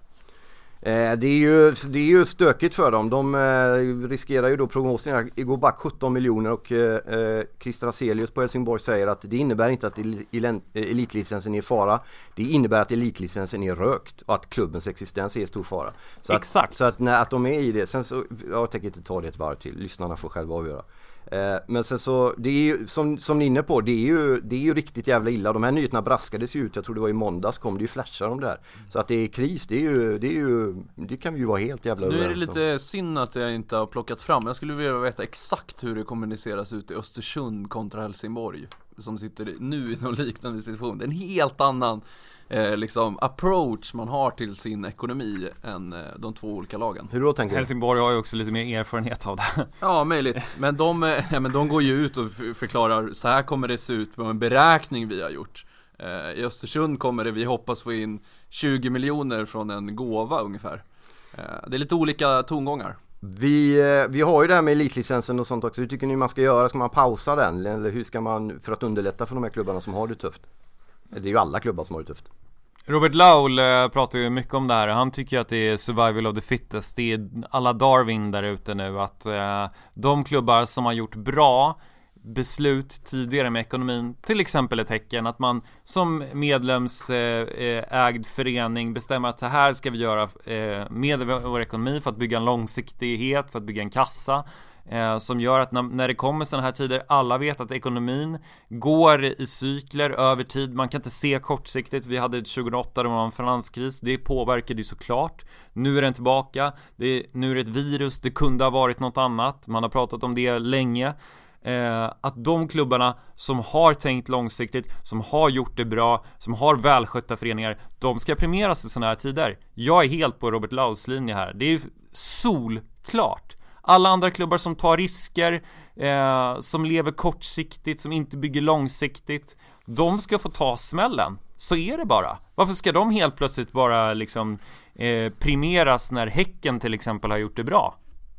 Det är ju stökigt för dem. De riskerar ju då prognosen går back 17 miljoner och Christer Aselius på Helsingborg säger att det innebär inte att elitlicensen är i fara. Det innebär att elitlicensen är rökt och att klubbens existens är i stor fara. Exakt. Så att de är i det. Sen så, jag tänker inte ta det ett varv till. Lyssnarna får själva avgöra. Men sen så, det är ju som ni är inne på, det är ju riktigt jävla illa. De här nyheterna braskades ju ut, jag tror det var i måndags kom det ju flashar om det här. Så att det är kris, det kan vi ju vara helt jävla överens om. Nu är det lite synd att jag inte har plockat fram. Jag skulle vilja veta exakt hur det kommuniceras ut i Östersund kontra Helsingborg, som sitter nu i någon liknande situation. Det är en helt annan liksom approach man har till sin ekonomi än de två olika lagen. Hur då tänker du? Helsingborg har ju också lite mer erfarenhet av det. Ja, möjligt. Men de går ju ut och förklarar, så här kommer det se ut på en beräkning vi har gjort. I Östersund kommer vi hoppas få in 20 miljoner från en gåva ungefär. Det är lite olika tongångar. Vi har ju det här med elitlicensen och sånt också. Hur tycker ni man ska göra? Ska man pausa den? Eller hur ska man, för att underlätta för de här klubbarna som har det tufft? Det är ju alla klubbar som har det tufft. Robert Laul pratar ju mycket om det här. Han tycker att det är survival of the fittest. Det är alla Darwin där ute nu. Att de klubbar som har gjort bra beslut tidigare med ekonomin, till exempel ett Häcken, att man som medlemsägd förening bestämmer att så här ska vi göra med vår ekonomi för att bygga en långsiktighet, för att bygga en kassa. Som gör att när det kommer såna här tider, alla vet att ekonomin går i cykler över tid. Man kan inte se kortsiktigt. Vi hade 2008 då det var en finanskris. Det påverkade ju såklart. Nu är den tillbaka. Nu är det ett virus. Det kunde ha varit något annat. Man har pratat om det länge. Att de klubbarna som har tänkt långsiktigt, som har gjort det bra, som har välskötta föreningar, de ska premieras i såna här tider. Jag är helt på Robert Lauls linje här. Det är solklart. Alla andra klubbar som tar risker, som lever kortsiktigt, som inte bygger långsiktigt, de ska få ta smällen. Så är det bara. Varför ska de helt plötsligt bara liksom premieras när Häcken till exempel har gjort det bra?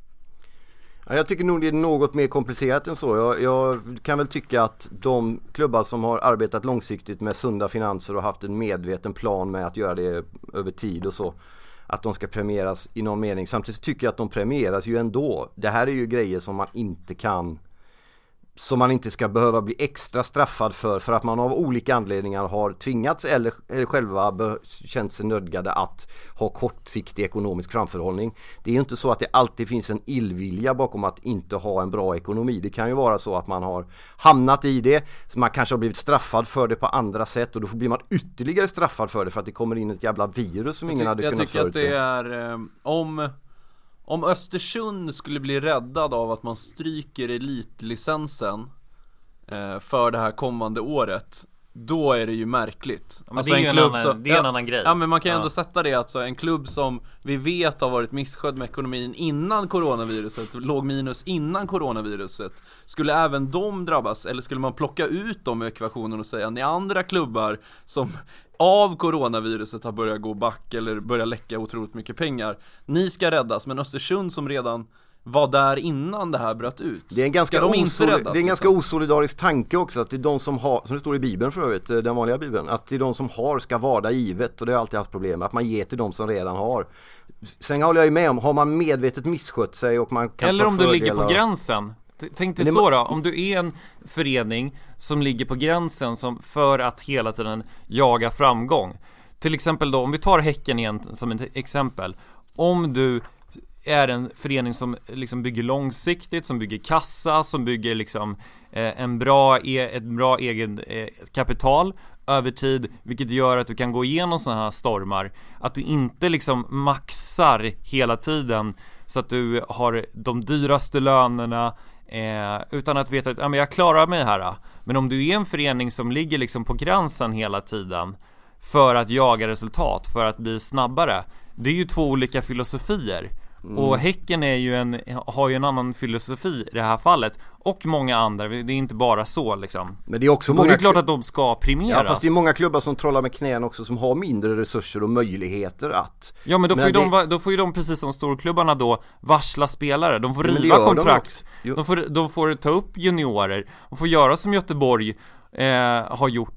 Ja, jag tycker nog det är något mer komplicerat än så. Jag kan väl tycka att de klubbar som har arbetat långsiktigt med sunda finanser och haft en medveten plan med att göra det över tid och så, att de ska premieras i någon mening. Samtidigt tycker jag att de premieras ju ändå. Det här är ju grejer som man inte kan, som man inte ska behöva bli extra straffad för att man av olika anledningar har tvingats eller själva känt sig nödgade att ha kortsiktig ekonomisk framförhållning. Det är ju inte så att det alltid finns en illvilja bakom att inte ha en bra ekonomi. Det kan ju vara så att man har hamnat i det, så man kanske har blivit straffad för det på andra sätt, och då blir man ytterligare straffad för det för att det kommer in ett jävla virus som ingen hade kunnat förutse. Jag tycker att det är om Östersund skulle bli räddad av att man stryker elitlicensen för det här kommande året, då är det ju märkligt. Men alltså det är en annan grej. Ja, men man kan ju ändå sätta det, alltså en klubb som vi vet har varit misskött med ekonomin innan coronaviruset, låg minus innan coronaviruset, skulle även de drabbas? Eller skulle man plocka ut dem i ekvationen och säga, ni andra klubbar som av coronaviruset har börjat gå back eller börjat läcka otroligt mycket pengar, ni ska räddas, men Östersund som redan var där innan det här bröt ut. Det är en ganska, ganska osolidarisk tanke också, att det är de som har, som det står i Bibeln för övrigt, den vanliga Bibeln, att det är de som har ska vara givet, och det har alltid haft problem med att man ger till de som redan har. Sen håller jag ju med om, har man medvetet misskött sig och man kan eller ta om du ligger på gränsen. Tänk dig så då, om du är en förening som ligger på gränsen som för att hela tiden jaga framgång. Till exempel då, om vi tar Häcken igen som ett exempel. Om du är en förening som liksom bygger långsiktigt, som bygger kassa, som bygger liksom ett bra egen kapital över tid, vilket gör att du kan gå igenom sådana här stormar, att du inte liksom maxar hela tiden så att du har de dyraste lönerna, utan att veta att jag klarar mig här. Men om du är en förening som ligger liksom på gränsen hela tiden för att jaga resultat, för att bli snabbare, det är ju två olika filosofier. Och Häcken har ju en annan filosofi i det här fallet, och många andra, det är inte bara så liksom. Men det är också många, det är klart att de ska premieras. Ja, fast det är många klubbar som trollar med knän också, som har mindre resurser och möjligheter att. Ja, men då får ju de precis som storklubbarna då varsla spelare. De får riva kontrakt. De får ta upp juniorer. De får göra som Göteborg har gjort,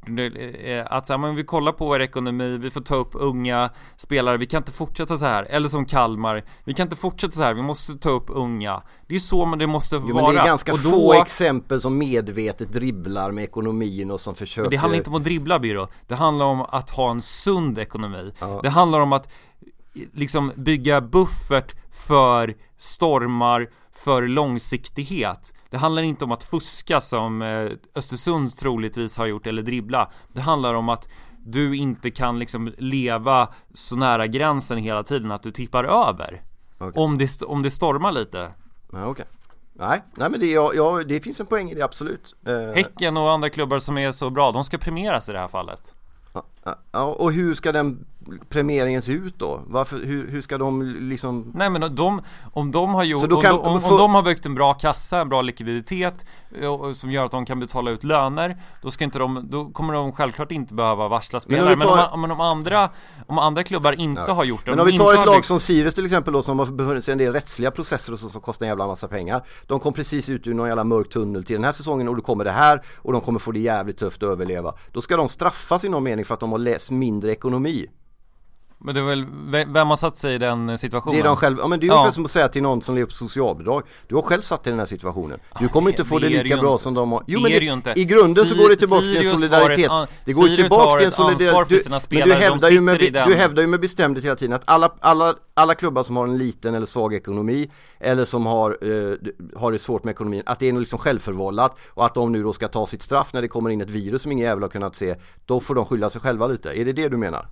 att så här, men vi kollar på vår ekonomi, vi får ta upp unga spelare, vi kan inte fortsätta så här. Eller som Kalmar, vi kan inte fortsätta så här, vi måste ta upp unga. Det är så men det måste vara. Men det är ganska få exempel som medvetet dribblar med ekonomin och som försöker. Men det handlar inte om att dribbla, Biro. Det handlar om att ha en sund ekonomi. Det handlar om att liksom bygga buffert för stormar, för långsiktighet. Det handlar inte om att fuska som Östersund troligtvis har gjort, eller dribbla. Det handlar om att du inte kan liksom leva så nära gränsen hela tiden att du tippar över. Okay. Om det stormar lite. Ja, okej. Nej, men det finns en poäng i det, absolut. Häcken och andra klubbar som är så bra, de ska premieras i det här fallet. Ja, och hur ska den premieringen se ut då? Hur ska de liksom... Nej, men om de har gjort, om de har byggt en bra kassa, en bra likviditet som gör att de kan betala ut löner, då kommer de självklart inte behöva varsla spelare. Men om andra klubbar inte har gjort det. Men om vi tar ett lag som Sirius till exempel då, som har befunnit sig i en del rättsliga processer och så, som kostar en jävla massa pengar. De kom precis ut ur någon jävla mörk tunnel till den här säsongen, och då kommer det här, och de kommer få det jävligt tufft att överleva. Då ska de straffas i någon mening för att de har läst mindre ekonomi. Men det är väl, vem har satt sig i den situationen? Det är de själva. Ja, men det är ju ungefär som att säga till någon som lever på socialbidrag. Du har själv satt i den här situationen. Du kommer inte få det lika bra som de har. Jo, men i grunden så går det tillbaka till en solidaritet. Det går tillbaka till en solidaritet. Men du hävdar ju med bestämdhet hela tiden att alla klubbar som har en liten eller svag ekonomi, eller som har det svårt med ekonomin, att det är nog liksom självförvållat, och att de nu då ska ta sitt straff när det kommer in ett virus som ingen jävla har kunnat se. Då får de skylla sig själva lite. Är det du menar?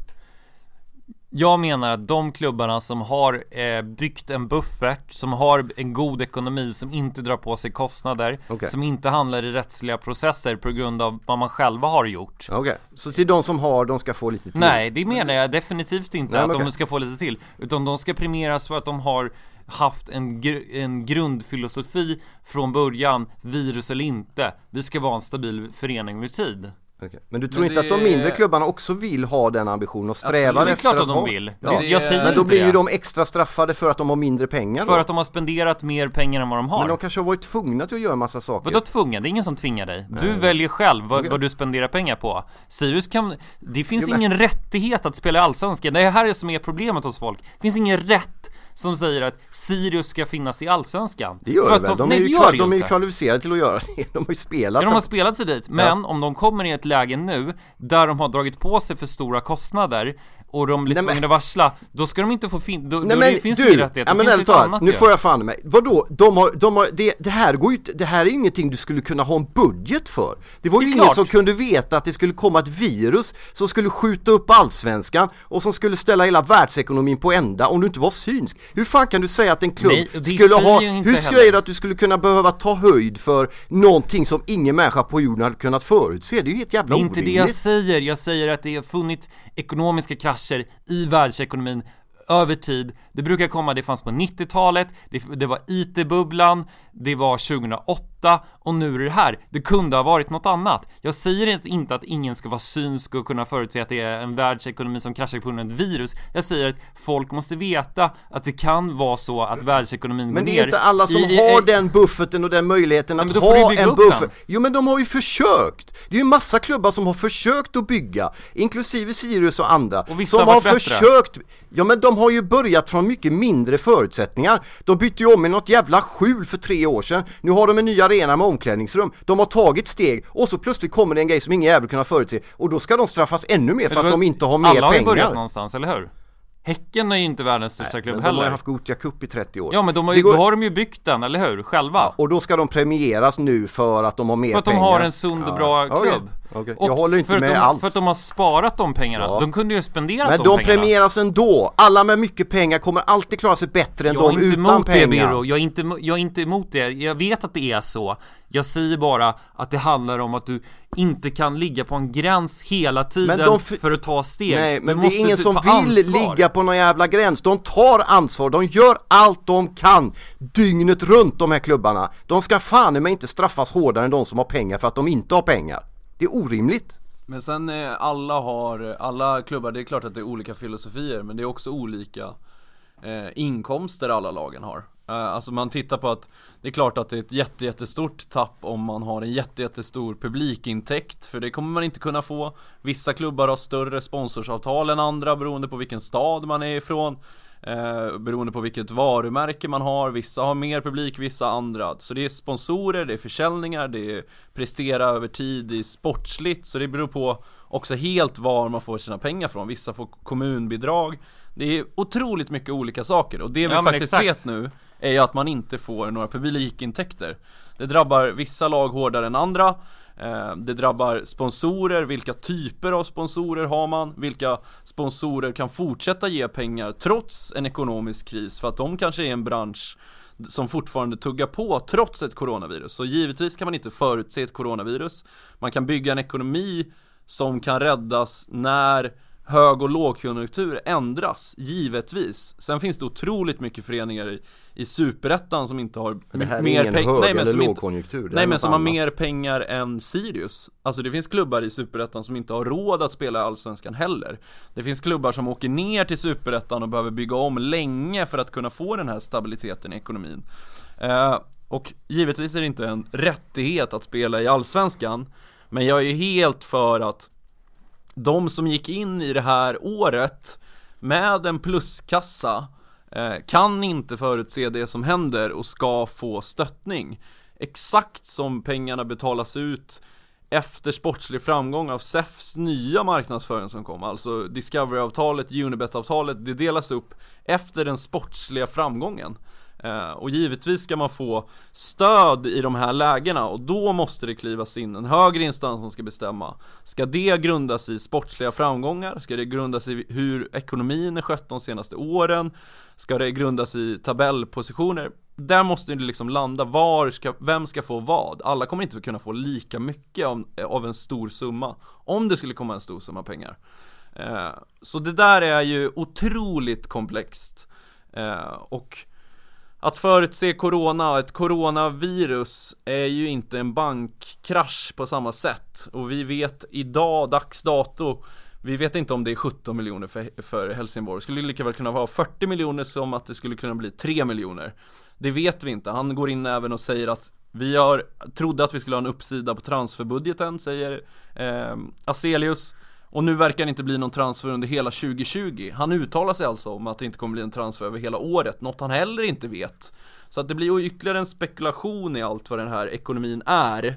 Jag menar att de klubbarna som har byggt en buffert, som har en god ekonomi, som inte drar på sig kostnader, som inte handlar i rättsliga processer på grund av vad man själva har gjort. Okej, så till de som har, de ska få lite till? Nej, det menar jag definitivt inte, att de ska få lite till. Utan de ska premieras för att de har haft en grundfilosofi från början, virus eller inte. Vi ska vara en stabil förening över tid. Okay. Men du tror inte att de mindre klubbarna också vill ha den ambitionen och strävar efter att de vill. Ja. Men då blir ju de extra straffade för att de har mindre pengar då. För att de har spenderat mer pengar än vad de har. Men de kanske har varit tvungna till att göra en massa saker. Vadå tvungna? Det är ingen som tvingar dig. Du väljer själv vad du spenderar pengar på. Sirius det finns ingen rättighet att spela i Allsvenskan. Det här är som är problemet hos folk. Det finns ingen rätt som säger att Sirius ska finnas i Allsvenskan. Det gör det väl. De är ju kvalificerade till att göra det. De har ju spelat. Ja, de har spelat sig dit. Men om de kommer i ett läge nu där de har dragit på sig för stora kostnader och de blir tvungna att varsla, då ska de inte få det finns ingen rättighet. Ja, men nu får jag fan mig. Vadå? Det här är ju ingenting du skulle kunna ha en budget för. Det var ju ingen som kunde veta att det skulle komma ett virus som skulle skjuta upp Allsvenskan och som skulle ställa hela världsekonomin på ända om du inte var synsk. Hur fan kan du säga att en klubb skulle ha... Hur säger du att du skulle kunna behöva ta höjd för någonting som ingen människa på jorden hade kunnat förutse? Det är ju helt jävla orimligt. Det är inte det jag säger. Jag säger att det har funnits ekonomiska krascher i världsekonomin över tid. Det brukar komma, det fanns på 90-talet, det var IT-bubblan, det var 2008, detta och nu är det här. Det kunde ha varit något annat. Jag säger inte att ingen ska vara synsk och kunna förutse att det är en världsekonomi som kraschar på grund av ett virus. Jag säger att folk måste veta att det kan vara så att världsekonomin går ner. Men det är inte alla som har den bufferten och den möjligheten att ha en buffert. Jo, men de har ju försökt. Det är ju en massa klubbar som har försökt att bygga, inklusive Sirius och andra. Och vissa som har har bättre. försökt. Ja, men de har ju börjat från mycket mindre förutsättningar. De bytte ju om i något jävla skjul för 3 år sedan. Nu har de en ny arena med omklädningsrum. De har tagit steg och så plötsligt kommer det en grej som ingen jävel kunna förutse. Och då ska de straffas ännu mer för att de inte har mer pengar. Alla har ju börjat någonstans, eller hur? Häcken är ju inte världens största klubb heller. De har ju haft Gothia Cup i 30 år. Ja, men då har de ju byggt den, eller hur? Själva. Ja, och då ska de premieras nu för att de har mer pengar. För att de har en sund och bra klubb. Okay. Jag håller inte med alls. För att de har sparat de pengarna. Ja. De kunde ju spendera de pengarna. Men de premieras ändå. Alla med mycket pengar kommer alltid klara sig bättre än de utan pengar. Jag är inte emot det. Jag vet att det är så. Jag säger bara att det handlar om att du inte kan ligga på en gräns hela tiden för att ta steg. Nej, men det är ingen som vill ligga på någon jävla gräns. De tar ansvar. De gör allt de kan dygnet runt, de här klubbarna. De ska fan men inte straffas hårdare än de som har pengar för att de inte har pengar. Det är orimligt. Men sen alla klubbar, det är klart att det är olika filosofier, men det är också olika inkomster alla lagen har. Alltså man tittar på att det är klart att det är ett jättestort tapp om man har en jättestor publikintäkt, för det kommer man inte kunna få. Vissa klubbar har större sponsorsavtal än andra beroende på vilken stad man är ifrån. Beroende på vilket varumärke man har. Vissa har mer publik, vissa andra. Så det är sponsorer, det är försäljningar, det är prestera över tid, det är sportsligt. Så det beror på också helt var man får sina pengar från. Vissa får kommunbidrag. Det är otroligt mycket olika saker. Och det vi faktiskt vet nu är ju att man inte får några publikintäkter. Det drabbar vissa lag hårdare än andra. Det drabbar sponsorer, vilka typer av sponsorer har man, vilka sponsorer kan fortsätta ge pengar trots en ekonomisk kris, för att de kanske är en bransch som fortfarande tuggar på trots ett coronavirus. Så givetvis kan man inte förutse ett coronavirus. Man kan bygga en ekonomi som kan räddas när hög- och lågkonjunktur ändras, givetvis. Sen finns det otroligt mycket föreningar i Superettan som inte har mer pengar. Nej, men som lågkonjunktur. Nej, men som har mer pengar än Sirius. Alltså det finns klubbar i Superettan som inte har råd att spela i Allsvenskan heller. Det finns klubbar som åker ner till Superettan och behöver bygga om länge för att kunna få den här stabiliteten i ekonomin. Och givetvis är det inte en rättighet att spela i Allsvenskan, men jag är helt för att de som gick in i det här året med en pluskassa kan inte förutse det som händer och ska få stöttning. Exakt som pengarna betalas ut efter sportslig framgång av SEFs nya marknadsföring som kom. Alltså Discovery-avtalet, Unibet-avtalet, det delas upp efter den sportsliga framgången. Och givetvis ska man få stöd i de här lägena, och då måste det klivas in en högre instans som ska bestämma. Ska det grundas i sportsliga framgångar? Ska det grundas i hur ekonomin är skött de senaste åren? Ska det grundas i tabellpositioner? Där måste det liksom landa, vem ska få vad? Alla kommer inte kunna få lika mycket av en stor summa, om det skulle komma en stor summa pengar. Så det där är ju otroligt komplext. Och att förutse corona, ett coronavirus, är ju inte en bankkrasch på samma sätt. Och vi vet idag, dags dato, vi vet inte om det är 17 miljoner för Helsingborg. Det skulle lika väl kunna vara 40 miljoner som att det skulle kunna bli 3 miljoner. Det vet vi inte. Han går in även och säger att trodde att vi skulle ha en uppsida på transferbudgeten, säger Aselius. Och nu verkar det inte bli någon transfer under hela 2020. Han uttalar sig alltså om att det inte kommer bli en transfer över hela året, något han heller inte vet. Så att det blir ju ytterligare en spekulation i allt vad den här ekonomin är.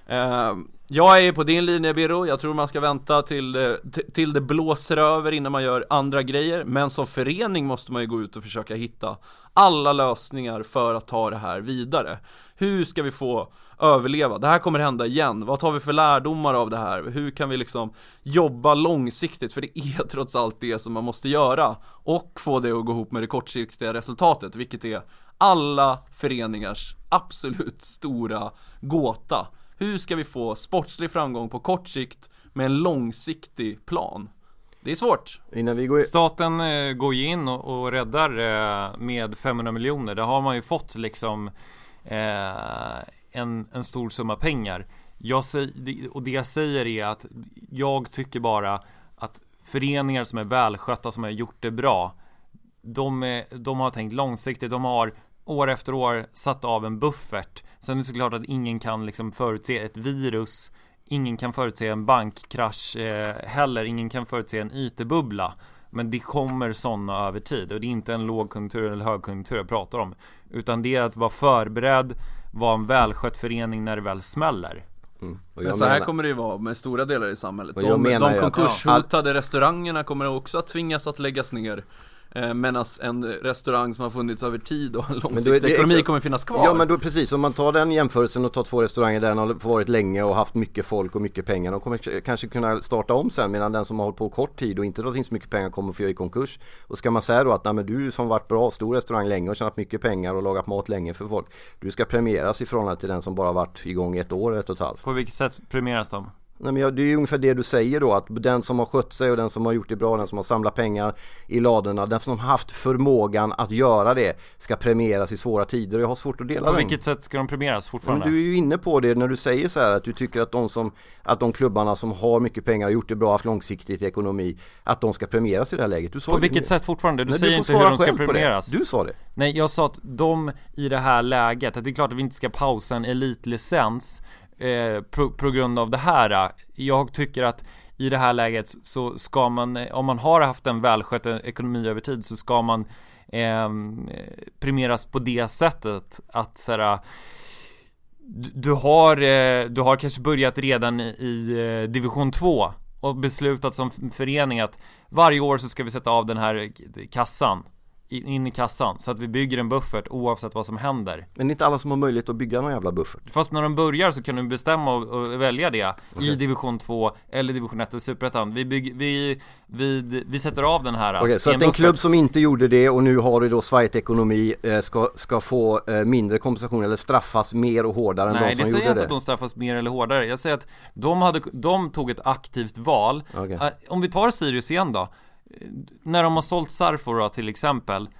Jag är på din linje, Birro. Jag tror man ska vänta till det blåser över innan man gör andra grejer. Men som förening måste man ju gå ut och försöka hitta alla lösningar för att ta det här vidare. Hur ska vi få överleva? Det här kommer hända igen. Vad tar vi för lärdomar av det här? Hur kan vi liksom jobba långsiktigt? För det är trots allt det som man måste göra. Och få det att gå ihop med det kortsiktiga resultatet, vilket är alla föreningars absolut stora gåta. Hur ska vi få sportslig framgång på kort sikt med en långsiktig plan? Det är svårt. Staten går ju in och räddar med 500 miljoner. Det har man ju fått liksom en stor summa pengar. Det jag säger är att jag tycker bara att föreningar som är välskötta, som har gjort det bra, de har tänkt långsiktigt. De har år efter år satt av en buffert. Sen är det såklart att ingen kan liksom förutse ett virus. Ingen kan förutse en bankkrasch heller. Ingen kan förutse en IT-bubbla. Men det kommer sådana över tid. Och det är inte en lågkonjunktur eller högkonjunktur jag pratar om. Utan det är att vara förberedd, vara en välskött förening när det väl smäller. Men så här kommer det ju vara med stora delar i samhället. De konkurshotade restaurangerna kommer också att tvingas att läggas ner. Medan en restaurang som har funnits över tid och en långsiktig ekonomi kommer finnas kvar. Ja, men då precis, om man tar den jämförelsen och tar 2 restauranger där den har varit länge och haft mycket folk och mycket pengar, de kommer kanske kunna starta om sen, medan den som har hållit på kort tid och inte dragit in så mycket pengar kommer att få göra i konkurs. Och ska man säga då att nej, men du som varit bra, stor restaurang länge och tjänat mycket pengar och lagat mat länge för folk, du ska premieras i förhållande till den som bara varit igång 1 år, 1,5. På vilket sätt premieras de? Nej, men det är ju ungefär det du säger då, att den som har skött sig och den som har gjort det bra, den som har samlat pengar i ladorna, den som har haft förmågan att göra det ska premieras i svåra tider. Jag har svårt att dela den. På vilket sätt ska de premieras fortfarande? Men du är ju inne på det när du säger så här att du tycker att de klubbarna som har mycket pengar och gjort det bra, haft långsiktigt ekonomi, att de ska premieras i det här läget. Du sa på vilket sätt fortfarande? Du säger du inte hur de ska premieras. Du sa det. Nej, jag sa att de i det här läget, att det är klart att vi inte ska pausa en elitlicens på grund av det här. Jag tycker att i det här läget så ska man, om man har haft en välskött ekonomi över tid, så ska man premieras på det sättet att såhär, du har kanske börjat redan i division 2 och beslutat som förening att varje år så ska vi sätta av den här kassan in i kassan, så att vi bygger en buffert oavsett vad som händer. Men det är inte alla som har möjlighet att bygga någon jävla buffert. Fast när de börjar så kan de bestämma och välja det i division 2 eller division 1 eller superettan. Vi sätter av den här. Okej, så att en klubb som inte gjorde det och nu har det då svajt ekonomi ska få mindre kompensation eller straffas mer och hårdare än de som gjorde det? Nej, det säger inte att de straffas mer eller hårdare. Jag säger att de tog ett aktivt val. Okay. Om vi tar Sirius igen då. När de har sålt Sarfora till exempel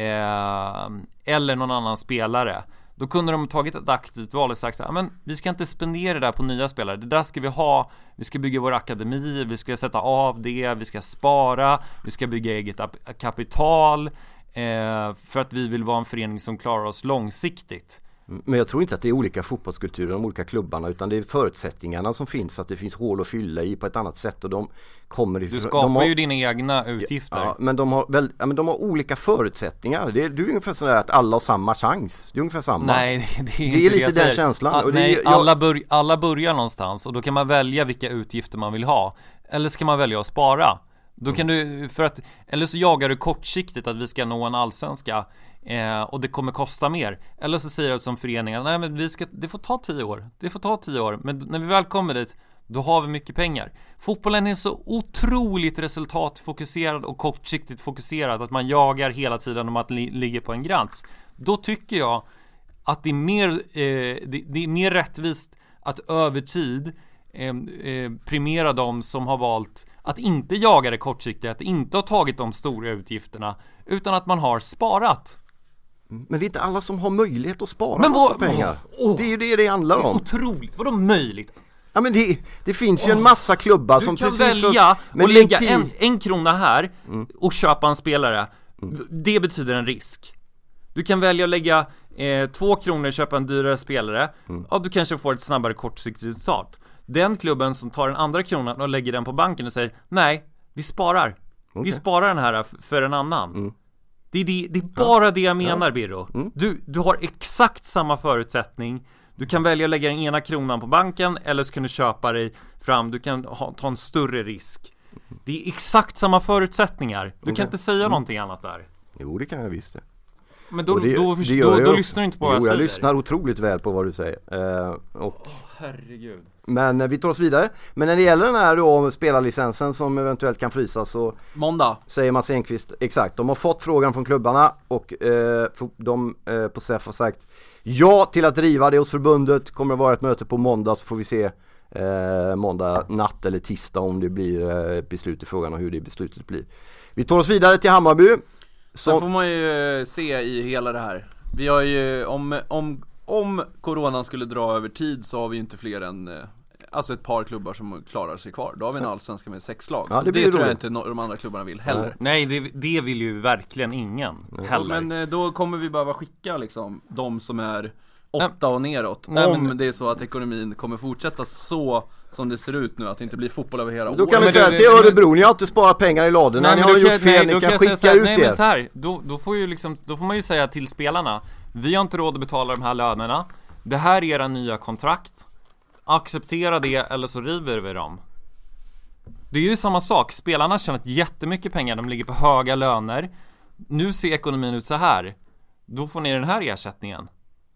eller någon annan spelare, då kunde de tagit ett aktivt val och sagt att men vi ska inte spendera det där på nya spelare, det där ska vi ha, vi ska bygga vår akademi, vi ska sätta av det, vi ska spara, vi ska bygga eget kapital för att vi vill vara en förening som klarar oss långsiktigt. Men jag tror inte att det är olika fotbollskulturer, de olika klubbarna, utan det är förutsättningarna som finns, att det finns hål att fylla i på ett annat sätt, och de kommer ifrån. Du skapar ju dina egna utgifter. Ja, men de har olika förutsättningar. Det är ungefär så att alla har samma chans. Det är ungefär samma. Nej, det är lite den känslan. Alla börjar någonstans och då kan man välja vilka utgifter man vill ha. Eller ska man välja att spara? Då kan du, eller så jagar du kortsiktigt att vi ska nå en allsvenska och det kommer kosta mer. Eller så säger du som föreningen, nej men det får ta 10 år. Det får ta 10 år. Men när vi väl kommer dit, då har vi mycket pengar. Fotbollen är så otroligt resultatfokuserad och kortsiktigt fokuserad att man jagar hela tiden om att ligga på en gräns. Då tycker jag att det är mer rättvist att över tid premiera de som har valt att inte jaga det kortsiktigt, att inte ha tagit de stora utgifterna, utan att man har sparat. Men det är inte alla som har möjlighet att spara massa pengar. Det är ju det handlar om. Otroligt, vadå möjligt? Ja, men det finns ju en massa klubbar som precis så... Du kan välja och lägga en krona här och köpa en spelare. Det betyder en risk. Du kan välja att lägga 2 kronor och köpa en dyrare spelare. Ja, du kanske får ett snabbare kortsiktigt start. Den klubben som tar den andra kronan och lägger den på banken och säger nej, vi sparar. Okay. Vi sparar den här för en annan. Det är bara det jag menar, Birro. Du har exakt samma förutsättning. Du kan välja att lägga den ena kronan på banken, eller så kan du köpa dig fram. Du kan ta en större risk. Det är exakt samma förutsättningar. Du kan inte säga någonting annat där. Jo, det kan jag visst det. Men då lyssnar du inte på vad jag säger. Jag lyssnar otroligt väl på vad du säger. Herregud. Men vi tar oss vidare. Men när det gäller den här då spelarlicensen som eventuellt kan frysas, så måndag säger Mats Enqvist, exakt, de har fått frågan från klubbarna och de på SEF har sagt ja till att driva det hos förbundet. Kommer att vara ett möte på måndag, så får vi se måndag natt eller tisdag om det blir beslut i frågan och hur det beslutet blir. Vi tar oss vidare till Hammarby. Så får man ju se i hela det här. Vi har ju om coronan skulle dra över tid så har vi inte fler än alltså ett par klubbar som klarar sig kvar. Då har vi en allsvenska med 6 lag. Ja, det tror jag inte de andra klubbarna vill heller. Nej, det vill ju verkligen ingen heller. Men då kommer vi behöva skicka liksom de som är 8 och neråt. Om det är så att ekonomin kommer fortsätta så som det ser ut nu, att det inte blir fotboll över hela året. Då kan vi säga till Örebro, ni har inte sparat pengar i ladorna, ni har gjort fel, ni kan skicka ut nej, er. Men så här, då får man ju säga till spelarna, vi har inte råd att betala de här lönerna. Det här är era nya kontrakt. Acceptera det eller så river vi dem. Det är ju samma sak. Spelarna har tjänat jättemycket pengar, de ligger på höga löner. Nu ser ekonomin ut så här. Då får ni den här ersättningen.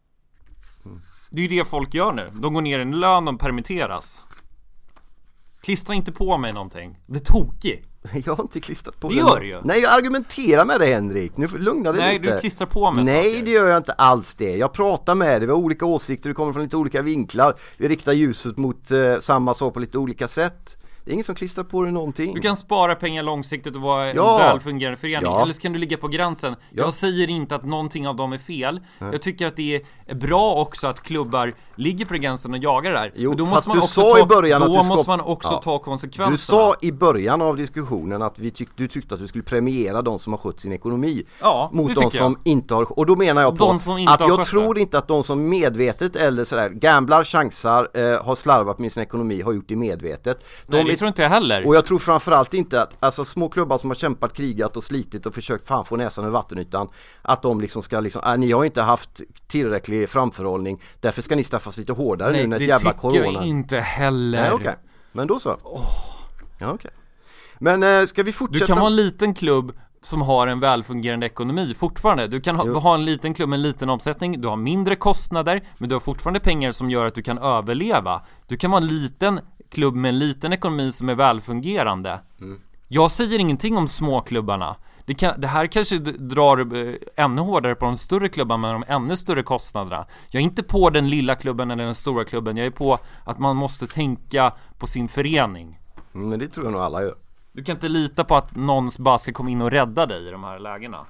Det är ju det folk gör nu. De går ner i en lön, de permitteras. Klistra inte på mig någonting. Det blir tokig. Jag har inte klistrat på det. Det gör du ju. Nej, jag argumenterar med dig, Henrik. Nu lugna dig lite. Nej, du klistrar på mig Nej, saker. det gör jag inte alls det. Jag pratar med dig. Vi har olika åsikter. Vi kommer från lite olika vinklar. Vi riktar ljuset mot samma sak på lite olika sätt. Det är ingen som klistrar på dig någonting. Du kan spara pengar långsiktigt och vara en välfungerande förening. Eller så kan du ligga på gränsen. Jag säger inte att någonting av dem är fel. Jag tycker att det är bra också att klubbar ligger på gränsen och jagar det här. Jo, då fast måste man du också sa i början att du måste man också ta konsekvenserna. Du sa i början av diskussionen att du tyckte att du skulle premiera de som har skött sin ekonomi mot de som inte har. Och då menar jag på att jag tror inte att de som medvetet eller sådär gamblar, chansar, har slarvat med sin ekonomi har gjort det medvetet. Det tror inte jag heller. Och jag tror framförallt inte att alltså, små klubbar som har kämpat, krigat och slitit och försökt få näsan över vattenytan, att de liksom ska ni har inte haft tillräcklig framförhållning, därför ska ni straffas lite hårdare nu när jävla corona. Nej, det tycker jag inte heller. Nej, okej. Men då så. Ja, okej. Men ska vi fortsätta? Du kan vara en liten klubb som har en välfungerande ekonomi fortfarande. Du kan ha en liten klubb med en liten omsättning. Du har mindre kostnader, men du har fortfarande pengar som gör att du kan överleva. Du kan vara en liten klubb med en liten ekonomi som är välfungerande. Jag säger ingenting om småklubbarna. Det här kanske drar ännu hårdare på de större klubbarna med de ännu större kostnaderna. Jag är inte på den lilla klubben eller den stora klubben. Jag är på att man måste tänka på sin förening. Men det tror jag nog alla gör. Du kan inte lita på att någon bara ska komma in och rädda dig i de här lägena.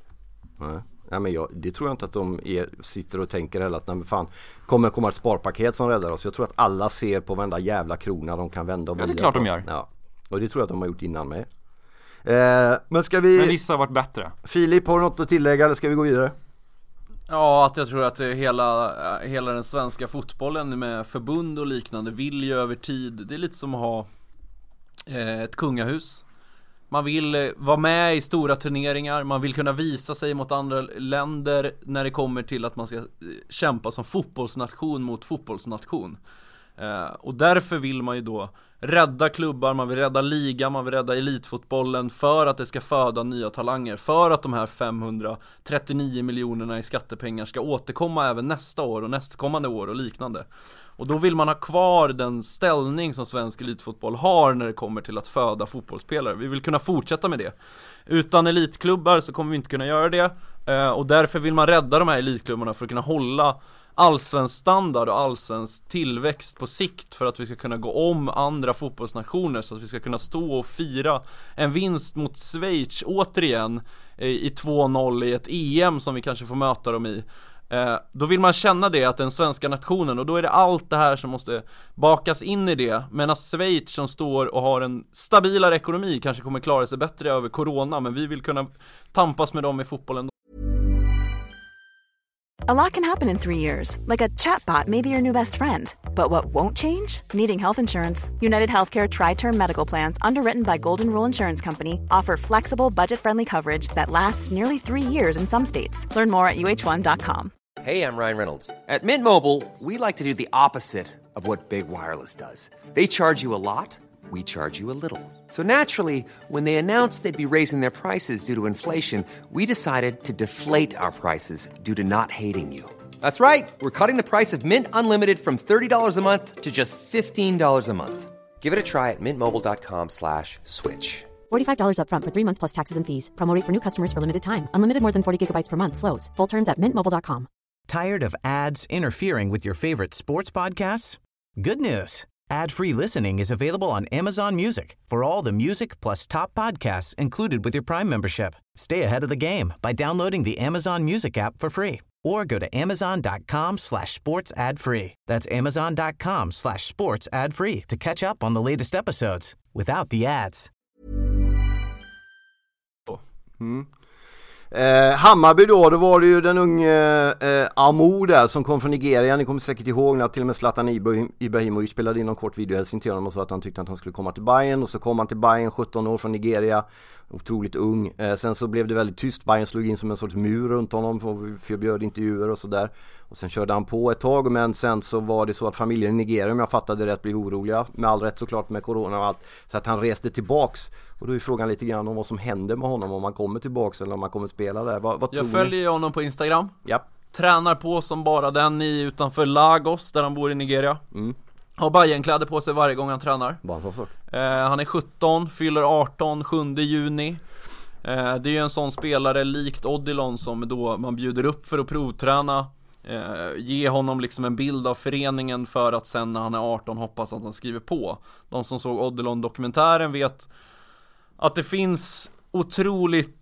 Nej, men det tror jag inte att de sitter och tänker heller att fan, kommer komma ett sparpaket som räddar oss. Jag tror att alla ser på varenda jävla krona de kan vända och vrida. Ja, det är klart de gör. Ja. Och det tror jag att de har gjort innan med. Men vissa har varit bättre. Filip, har du något att tillägga eller ska vi gå vidare? Ja, att jag tror att hela den svenska fotbollen med förbund och liknande vill ju över tid. Det är lite som att ha ett kungahus. Man vill vara med i stora turneringar. Man vill kunna visa sig mot andra länder när det kommer till att man ska kämpa som fotbollsnation mot fotbollsnation. Och därför vill man ju då rädda klubbar, man vill rädda liga, man vill rädda elitfotbollen för att det ska föda nya talanger, för att de här 539 miljonerna i skattepengar ska återkomma även nästa år och nästkommande år och liknande. Och då vill man ha kvar den ställning som svensk elitfotboll har när det kommer till att föda fotbollsspelare. Vi vill kunna fortsätta med det. Utan elitklubbar så kommer vi inte kunna göra det. Och därför vill man rädda de här elitklubbarna för att kunna hålla allsvensk standard och allsvensk tillväxt på sikt, för att vi ska kunna gå om andra fotbollsnationer, så att vi ska kunna stå och fira en vinst mot Schweiz återigen i 2-0 i ett EM som vi kanske får möta dem i. Då vill man känna det, att den svenska nationen, och då är det allt det här som måste bakas in i det. Men att Schweiz som står och har en stabilare ekonomi kanske kommer klara sig bättre över corona, men vi vill kunna tampas med dem i fotbollen. A lot can happen in 3 years, like a chatbot may be your new best friend. But what won't change? Needing health insurance. United Healthcare Tri-Term Medical Plans, underwritten by Golden Rule Insurance Company, offer flexible, budget-friendly coverage that lasts nearly 3 years in some states. Learn more at uh1.com. Hey, I'm Ryan Reynolds. At Mint Mobile, we like to do the opposite of what Big Wireless does. They charge you a lot, we charge you a little. So naturally, when they announced they'd be raising their prices due to inflation, we decided to deflate our prices due to not hating you. That's right. We're cutting the price of Mint Unlimited from $30 a month to just $15 a month. Give it a try at mintmobile.com/switch. $45 up front for 3 months plus taxes and fees. Promo rate for new customers for limited time. Unlimited more than 40 gigabytes per month slows. Full terms at mintmobile.com. Tired of ads interfering with your favorite sports podcasts? Good news. Ad-free listening is available on Amazon Music for all the music plus top podcasts included with your Prime membership. Stay ahead of the game by downloading the Amazon Music app for free or go to amazon.com/sports ad free. That's amazon.com/sports ad free to catch up on the latest episodes without the ads. Hammarby då var det ju den unge Amo där som kom från Nigeria. Ni kommer säkert ihåg när till och med Zlatan Ibrahimovic spelade in någon kort video i Helsingborg och sa att han tyckte att han skulle komma till Bayern, och så kom han till Bayern 17 år från Nigeria, otroligt ung. Sen så blev det väldigt tyst, Bayern slog in som en sorts mur runt honom och förbjöd intervjuer och sådär. Och sen körde han på ett tag, men sen så var det så att familjen i Nigeria, om jag fattade rätt, blev oroliga, med all rätt såklart med corona och allt, så att han reste tillbaks. Och då är frågan lite grann om vad som händer med honom, om han kommer tillbaks eller om han kommer spela där. Vad tror jag följer ju honom på Instagram. Ja. Tränar på som bara den utanför Lagos där han bor i Nigeria. Har Bayern-kläder på sig varje gång han tränar. Han är 17, fyller 18, 7 juni. Det är ju en sån spelare likt Odilon som då man bjuder upp för att provträna. Ge honom liksom en bild av föreningen för att sen när han är 18 hoppas att han skriver på. De som såg Odilon-dokumentären vet att det finns otroligt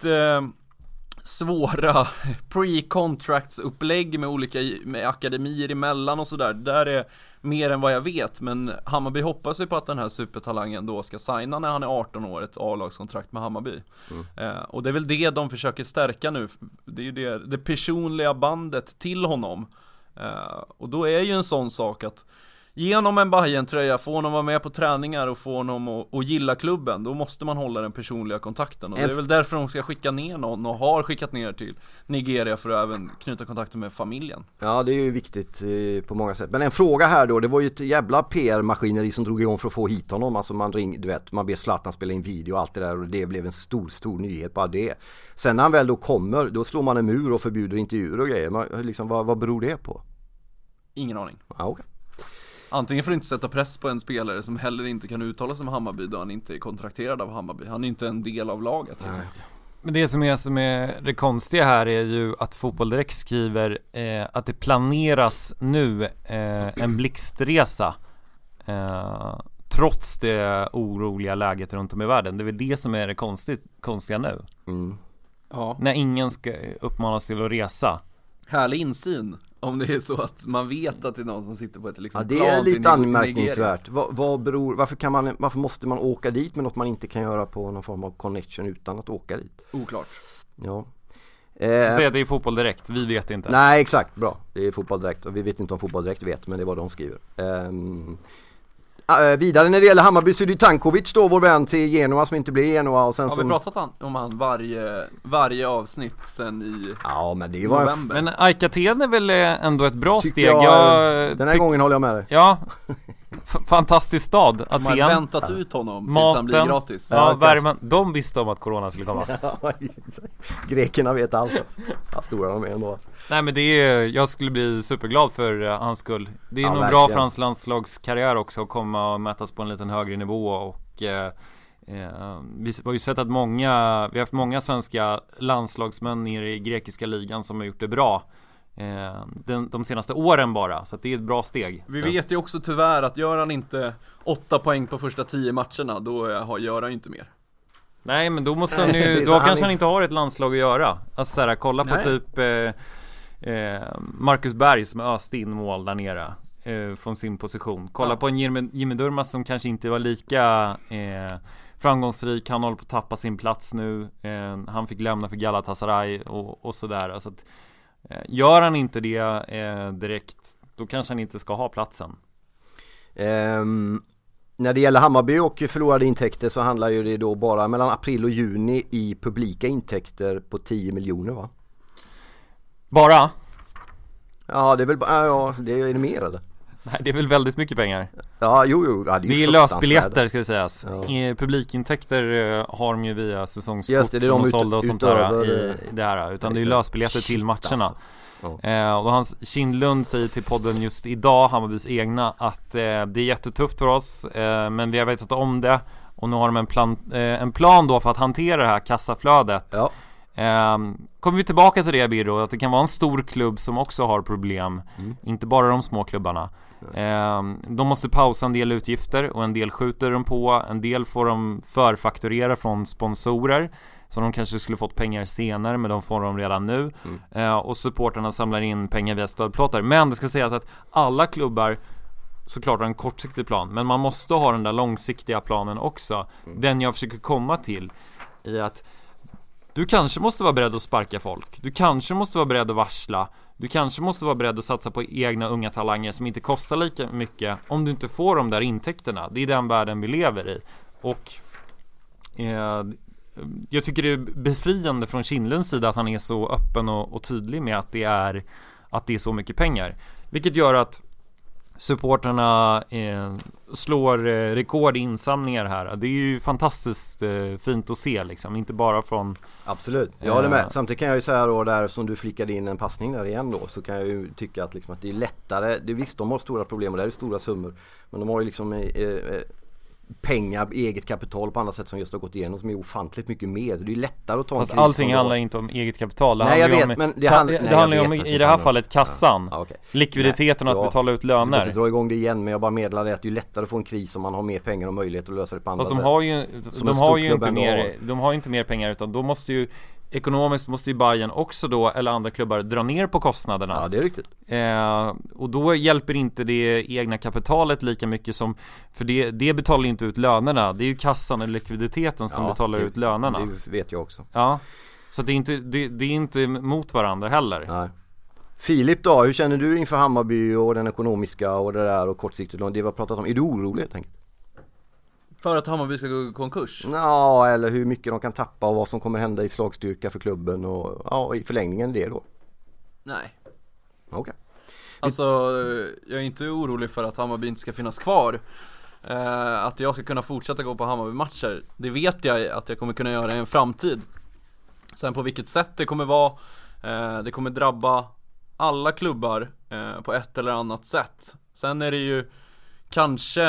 svåra pre-contracts upplägg med akademier emellan och sådär. Där är mer än vad jag vet, men Hammarby hoppas ju på att den här supertalangen då ska signa när han är 18 år ett A-lagskontrakt med Hammarby. Och det är väl det de försöker stärka nu. Det är ju det personliga bandet till honom. Och då är ju en sån sak att genom en Bayern-tröja, få honom vara med på träningar och få honom att gilla klubben, då måste man hålla den personliga kontakten. Och det är väl därför de ska skicka ner någon och har skickat ner till Nigeria för att även knyta kontakter med familjen. Ja, det är ju viktigt på många sätt. Men en fråga här då, det var ju ett jävla PR-maskineri som drog igång för att få hit honom. Alltså man ber Zlatan spela in video och allt det där, och det blev en stor nyhet bara det. Sen när han väl då kommer, då slår man en mur och förbjuder intervjuer och grejer. Liksom, vad beror det på? Ingen aning. Ja, okej. Antingen får du inte sätta press på en spelare som heller inte kan uttala sig med Hammarby då han inte är kontrakterad av Hammarby. Han är inte en del av laget. Liksom. Men det som är det konstiga här är ju att Fotboll Direkt skriver att det planeras nu en blixtresa trots det oroliga läget runt om i världen. Det är väl det som är det konstiga nu. Ja. När ingen ska uppmanas till att resa. Härlig insyn. Om det är så att man vet att det är någon som sitter på ett liksom plan. Det är lite anmärkningsvärt. Varför måste man åka dit med något man inte kan göra på någon form av connection utan att åka dit? Oklart. Ja. Säg att det är Fotboll Direkt, vi vet inte. Nej, exakt, bra. Det är Fotboll Direkt och vi vet inte om Fotboll Direkt vet, men det är vad de skriver. Vidare när det gäller Hammarby så är det Tankovic då, vår vän till Genoa som inte blir Genoa. Och sen har vi pratat om han varje avsnitt sen i men det var november. Men Aikaten är väl ändå ett bra steg. Den här gången håller jag med dig. Ja, fantastisk stad, Aten. De har väntat ut honom tills han blir gratis. Ja, värmen. De visste om att corona skulle komma. Grekerna vet allt. Ja, stora de är ändå. Nej, men jag skulle bli superglad för hans skull. Det är nog verkligen bra för hans landslagskarriär också att komma och mätas på en liten högre nivå. Och vi har ju sett att vi har haft många svenska landslagsmän nere i grekiska ligan som har gjort det bra de senaste åren bara, så att det är ett bra steg. Vi vet ju också tyvärr att gör han inte 8 poäng på första 10 matcherna, då gör han ju inte mer. Nej, men då måste han ju, då kanske han inte har ett landslag att göra. Alltså såhär, kolla på typ Marcus Berg som öst in mål där nere från sin position. Kolla på en Jimmy Durmaz som kanske inte var lika framgångsrik. Han håller på att tappa sin plats nu. Han fick lämna för Galatasaray och sådär. Alltså att, gör han inte det direkt, då kanske han inte ska ha platsen. När det gäller Hammarby och förlorade intäkter så handlar ju det då bara mellan april och juni i publika intäkter på 10 miljoner, va? Bara? Ja, det är väl det är mer eller? Nej, det är väl väldigt mycket pengar. Ja, jo. Ja, det är lösbiljetter ska det sägas. Ja. Publikintäkter har de ju via säsongskort som de sålda och sånt där i det här. Utan det är lösbiljetter till matcherna. Alltså. Och Hans Kindlund säger till podden just idag, Hammarbys egna, att det är jättetufft för oss, men vi har vetat om det. Och nu har de en plan då för att hantera det här kassaflödet. Ja. Kommer vi tillbaka till det, Birro, att det kan vara en stor klubb som också har problem, inte bara de små klubbarna. De måste pausa en del utgifter och en del skjuter de på, en del får de förfakturera från sponsorer så de kanske skulle fått pengar senare, men de får de redan nu. Och supporterna samlar in pengar via stödplåtar. Men det ska sägas att alla klubbar såklart har en kortsiktig plan, men man måste ha den där långsiktiga planen också. Den jag försöker komma till i att du kanske måste vara beredd att sparka folk. Du kanske måste vara beredd att varsla. Du kanske måste vara beredd att satsa på egna unga talanger som inte kostar lika mycket om du inte får de där intäkterna. Det är den världen vi lever i. Och jag tycker det är befriande från Kindlunds sida att han är så öppen och tydlig med att det är så mycket pengar. Vilket gör att supporterna slår rekord i insamlingar här. Det är ju fantastiskt fint att se liksom, inte bara från... Absolut, jag håller med. Samtidigt kan jag ju säga då, där som du flickade in en passning där igen då, så kan jag ju tycka att, liksom, att det är lättare. Det visst, de har stora problem och det är stora summor, men de har ju liksom pengar, eget kapital på andra sätt som just har gått igenom som är ofantligt mycket mer. Så det är lättare att ta en kris. Allting handlar inte om eget kapital. Nej, jag vet, men det handlar om i det här fallet kassan. Ja, okay. Likviditeten att betala ut löner. Jag dra igång det igen, men jag bara meddelar det att det är lättare att få en kris om man har mer pengar och möjlighet att lösa det på andra sätt. De har ju inte mer pengar, utan då måste ju ekonomiskt måste ju Bayern också då, eller andra klubbar, dra ner på kostnaderna. Ja, det är riktigt. Och då hjälper inte det egna kapitalet lika mycket som, för det betalar inte ut lönerna. Det är ju kassan och likviditeten som betalar ut lönerna. Det vet jag också. Ja, så det är inte mot varandra heller. Nej. Filip då, hur känner du inför Hammarby och den ekonomiska och det där och kortsiktigt, det vi har pratat om? Är du orolig helt enkelt? För att Hammarby ska gå i konkurs? Ja, eller hur mycket de kan tappa och vad som kommer hända i slagstyrka för klubben och i förlängningen det då? Nej. Okej. Alltså, jag är inte orolig för att Hammarby inte ska finnas kvar. Att jag ska kunna fortsätta gå på Hammarby-matcher, det vet jag att jag kommer kunna göra i en framtid. Sen på vilket sätt det kommer vara, det kommer drabba alla klubbar på ett eller annat sätt. Sen är det ju kanske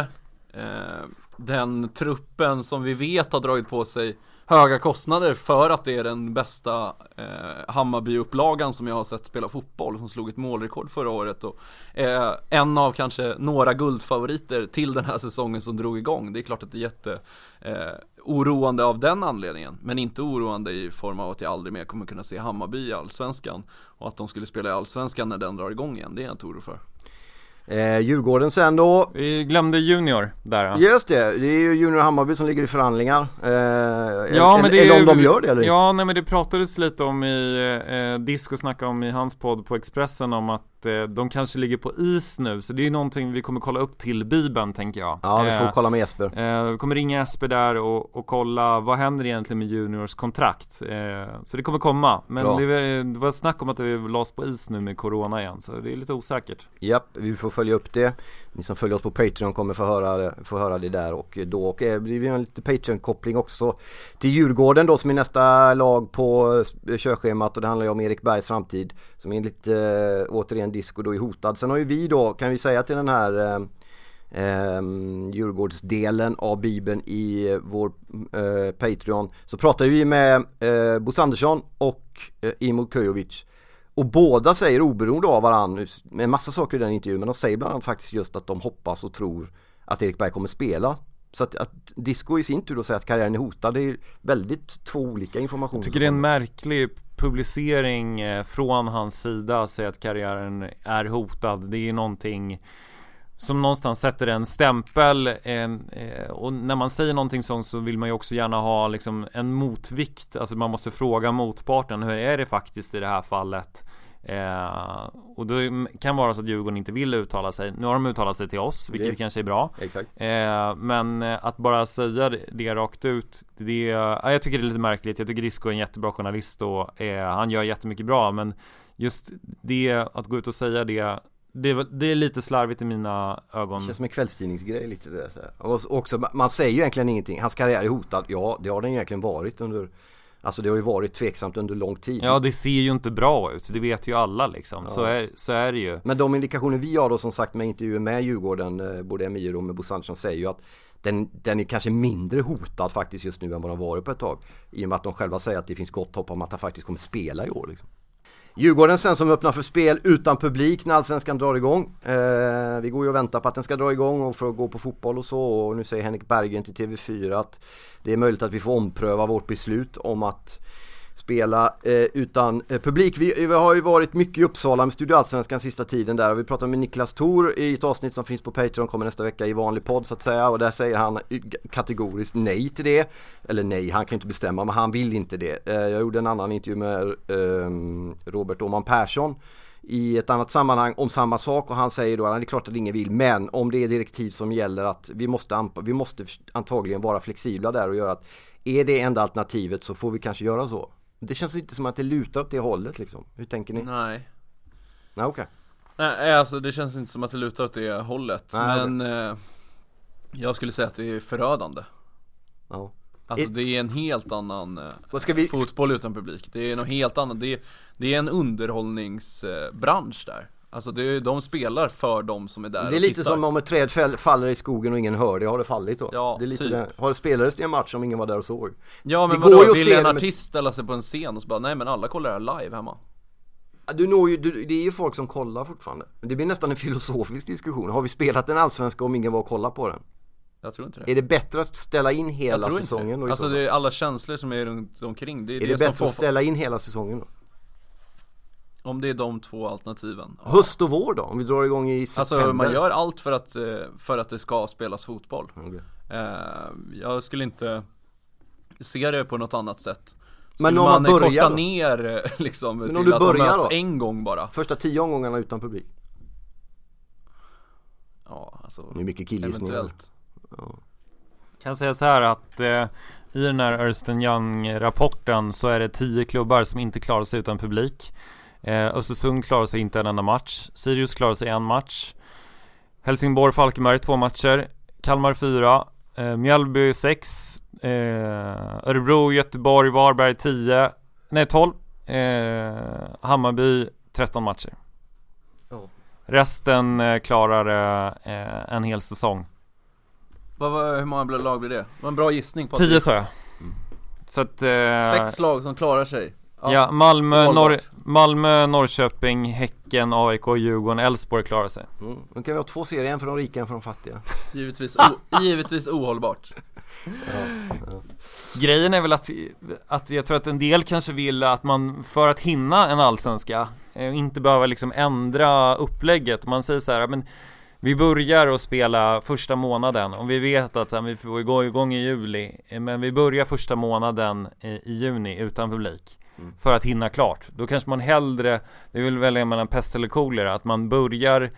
den truppen som vi vet har dragit på sig höga kostnader för att det är den bästa Hammarby-upplagan som jag har sett spela fotboll, som slog ett målrekord förra året och en av kanske några guldfavoriter till den här säsongen som drog igång. Det är klart att det är jätte oroande av den anledningen, men inte oroande i form av att jag aldrig mer kommer kunna se Hammarby i Allsvenskan och att de skulle spela i Allsvenskan när den drar igång igen. Det är jag inte orolig för. Djurgården sen då. Vi glömde Junior där. Ja. Just det är ju Junior Hammarby som ligger i förhandlingar. Eller om de gör det eller? Ja, nej, men det pratades lite om i Disco snackade om i hans podd på Expressen om att de kanske ligger på is nu. Så det är någonting vi kommer kolla upp till Bibeln, tänker jag. Ja, vi får kolla med Jesper. Vi kommer ringa Jesper där och kolla vad händer egentligen med Juniors kontrakt. Så det kommer komma. Men det var snack om att det lades på is nu med corona igen. Så det är lite osäkert. Japp, vi får följa upp det. Ni som följer oss på Patreon kommer få höra det där. Och då blir vi en lite Patreon-koppling också till Djurgården då, som är nästa lag på körschemat. Och det handlar ju om Erik Bergs framtid, som enligt återigen Disco då är hotad. Sen har ju vi då, kan vi säga till den här Djurgårdsdelen av Bibeln i vår Patreon, så pratar vi med Bosse Andersson och Imo Köjovic. Och båda säger oberoende av varandra med en massa saker i den intervjun, men de säger bland annat faktiskt just att de hoppas och tror att Erik Berg kommer spela. Så att Disco i sin tur då säger att karriären är hotad, det är väldigt två olika informationer. Jag tycker det är en märklig publicering från hans sida att säga att karriären är hotad. Det är ju någonting som någonstans sätter en stämpel och när man säger någonting sånt så vill man ju också gärna ha liksom en motvikt. Alltså man måste fråga motparten, hur är det faktiskt i det här fallet? Och då kan vara så att Djurgården inte vill uttala sig. Nu har de uttalat sig till oss, vilket kanske är bra. Exakt. Men att bara säga det rakt ut, jag tycker det är lite märkligt. Jag tycker Disco är en jättebra journalist och han gör jättemycket bra, men just det, att gå ut och säga det är lite slarvigt i mina ögon. Det känns som en kvällstidningsgrej lite det där. Och också, man säger ju egentligen ingenting. Hans karriär är hotad. Ja, det har den egentligen varit under. Alltså det har ju varit tveksamt under lång tid. Ja, det ser ju inte bra ut. Det vet ju alla liksom. Ja. Så är det ju. Men de indikationer vi har då, som sagt, med intervjuer med Djurgården, både Emir och med Bosse Andersson, säger ju att den är kanske mindre hotad faktiskt just nu än vad den varit på ett tag. I och med att de själva säger att det finns gott hopp om att han faktiskt kommer spela i år liksom. Djurgården sen som öppnar för spel utan publik när Allsvenskan drar igång. Vi går ju och väntar på att den ska dra igång och för att gå på fotboll och så. Och nu säger Henrik Berggren till TV4 att det är möjligt att vi får ompröva vårt beslut om att spela utan publik. Vi har ju varit mycket i Uppsala med Studio Allsvenskan sista tiden där, och vi pratar med Niklas Thor i ett avsnitt som finns på Patreon, kommer nästa vecka i vanlig podd så att säga, och där säger han kategoriskt nej till det, eller nej, han kan inte bestämma, men han vill inte det. Jag gjorde en annan intervju med Robert Åhman Persson i ett annat sammanhang om samma sak, och han säger då att det är klart att ingen vill, men om det är direktiv som gäller att vi måste antagligen vara flexibla där och göra att är det enda alternativet så får vi kanske göra så. Det känns inte som att det lutar åt det hållet liksom. Hur tänker ni? Nej, okej. Nej, alltså det känns inte som att det lutar åt det hållet. Nej, men jag skulle säga att det är förödande. Ja. Alltså det är en helt annan fotboll utan publik. Det är något helt annat. Det är en underhållningsbransch där. Alltså de spelar för de som är där. Det är lite som om ett träd faller i skogen och ingen hör det. Har det fallit då? Ja, det är lite typ. Har det spelades i en match om ingen var där och såg? Ja, men vadå? Vill en artist ställa sig på en scen och så bara, nej men alla kollar här live hemma. Det är ju folk som kollar fortfarande. Det blir nästan en filosofisk diskussion. Har vi spelat en allsvenska om ingen var och kollar på den? Jag tror inte det. Är det bättre att ställa in hela säsongen då? Alltså det är alla känslor som är runt omkring. Det är det bättre att ställa in hela säsongen då? Om det är de två alternativen. Ja. Höst och vår då? Om vi drar igång i september. Alltså man gör allt för att det ska spelas fotboll. Okay. Jag skulle inte se det på något annat sätt. Men om man börjar ner liksom, men till om du att börjar de möts då? En gång bara. Första 10 omgångarna utan publik. Ja, alltså det är mycket killgissningar. Eventuellt. Ja. Kan säga så här att i den här Ernst & Young-rapporten så är det 10 klubbar som inte klarar sig utan publik. Östersund klarar sig inte en enda match. Sirius klarar sig en match. Helsingborg, Falkenberg 2 matcher. Kalmar 4. Mjällby 6. Örebro, Göteborg, Varberg 12. Hammarby 13 matcher. Resten klarar en hel säsong. Hur många lag blir det? Vad en bra gissning på 10 sa jag. Så att 6 lag som klarar sig. Ja, Malmö, Norrköping, Häcken, AIK, Djurgården, Elfsborg klarar sig. Då kan vi ha 2 serier, en för de rika, en för de fattiga. Givetvis ohållbart. Ja. Grejen är väl att jag tror att en del kanske vill att man för att hinna en allsvenska inte behöver liksom ändra upplägget. Man säger så här, men vi börjar att spela första månaden, om vi vet att vi får gå igång i juli, men vi börjar första månaden i juni utan publik för att hinna klart. Då kanske man hellre, det vill välja mellan pest eller kolera, att man börjar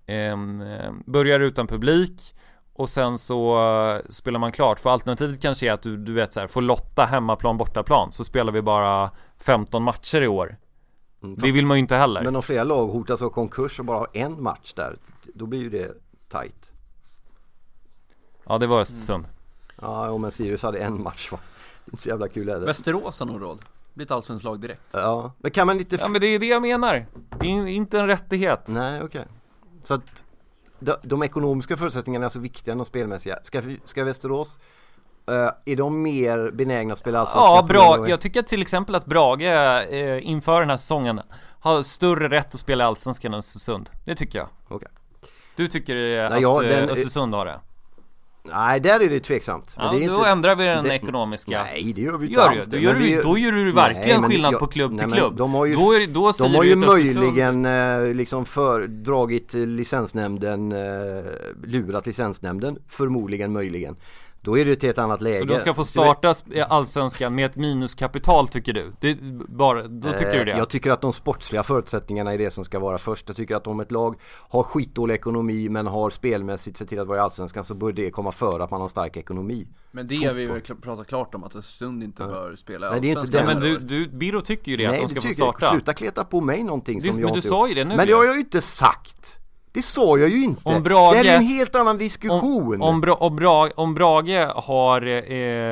utan publik och sen så spelar man klart. För alternativet kanske är att du vet så här, får lotta hemmaplan, bortaplan, så spelar vi bara 15 matcher i år. Det vill man ju inte heller. Men om flera lag hotas av konkurs och bara har en match där, då blir ju det tight. Ja, det var Östersund. Ja, men Sirius hade en match, va? Det är inte så jävla kul är det. Västerås har nog råd. Blir ett allsvenskt lag direkt. Ja, men kan man inte... Ja, men det är det jag menar. Det är inte en rättighet. Nej, okej. Så att de ekonomiska förutsättningarna är så viktiga än de spelmässiga. Ska Västerås... är de mer benägna att spela allsvenskan? Ja, bra. Jag tycker till exempel att Brage inför den här säsongen har större rätt att spela allsvenskan än Östersund. Det tycker jag. Okay. Du tycker att Östersund har det? Nej, där är det tveksamt. Ja, men det är då inte, ändrar vi den ekonomiska. Nej, det gör vi inte alls. Då gör du verkligen skillnad på klubb till klubb. De har ju, de har ju möjligen liksom dragit licensnämnden, lurat licensnämnden, möjligen. Då är det ett helt annat läge. Så de ska få starta allsvenskan med ett minuskapital, tycker du? Då tycker du det? Jag tycker att de sportsliga förutsättningarna är det som ska vara först. Jag tycker att om ett lag har skitdålig ekonomi men har spelmässigt sett till att vara i allsvenskan, så bör det komma före att man har stark ekonomi. Men det har vi väl pratat klart om, att Östersund inte bör spela i allsvenskan. Men Biro tycker ju det. Nej, att de ska få starta. Sluta kleta på mig någonting som jag inte. Men du sa ju det nu. Men det har jag ju inte sagt. Det sa jag ju inte. Det här är en helt annan diskussion. Om Brage har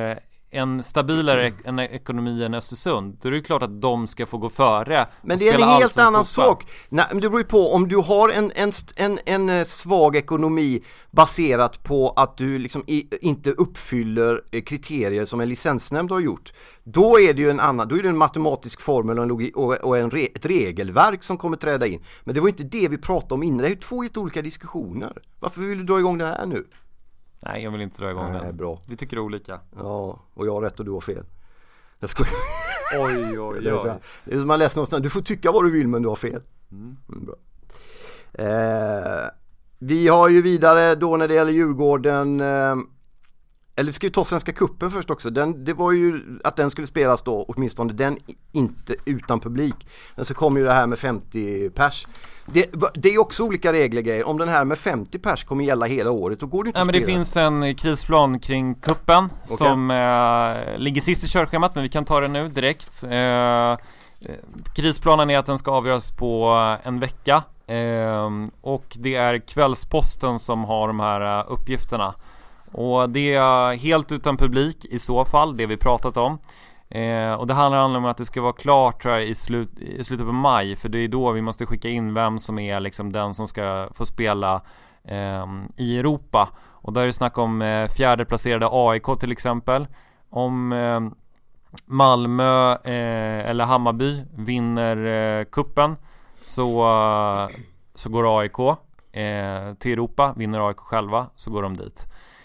en stabilare ekonomi än Östersund, då är det klart att de ska få gå före. Men det är en helt annan sak. Nej, men det beror ju på om du har en svag ekonomi baserat på att du liksom inte uppfyller kriterier som en licensnämnd har gjort. Då är det ju då är det en matematisk formel och en logik och ett regelverk som kommer träda in. Men det var inte det vi pratade om innan. Det är ju 2 helt olika diskussioner. Varför vill du dra igång det här nu? Nej, jag vill inte dra igång den. Bra. Vi tycker olika. Ja, och jag har rätt och du har fel. Jag skojar. Oj. Det är som man läser någonstans. Du får tycka vad du vill, men du har fel. Bra. Vi har ju vidare då när det gäller Djurgården. Eller vi ska ju ta Svenska Cupen först också. Det var ju att den skulle spelas då, åtminstone den inte utan publik. Men så kom ju det här med 50 pers. Det är också olika regler. Om den här med 50 pers kommer gälla hela året, då går det inte att spela. Men det finns en krisplan kring kuppen som ligger sist i körschemat, men vi kan ta det nu direkt. Krisplanen är att den ska avgöras på en vecka. Och det är Kvällsposten som har de här uppgifterna. Och det är helt utan publik i så fall, det vi pratat om. Och det handlar om att det ska vara klart tror jag, i slutet på maj. För det är då vi måste skicka in vem som är liksom den som ska få spela i Europa. Och där är det snack om fjärdeplacerade AIK till exempel. Om Malmö eller Hammarby vinner kuppen så går AIK till Europa. Vinner AIK själva så går de dit.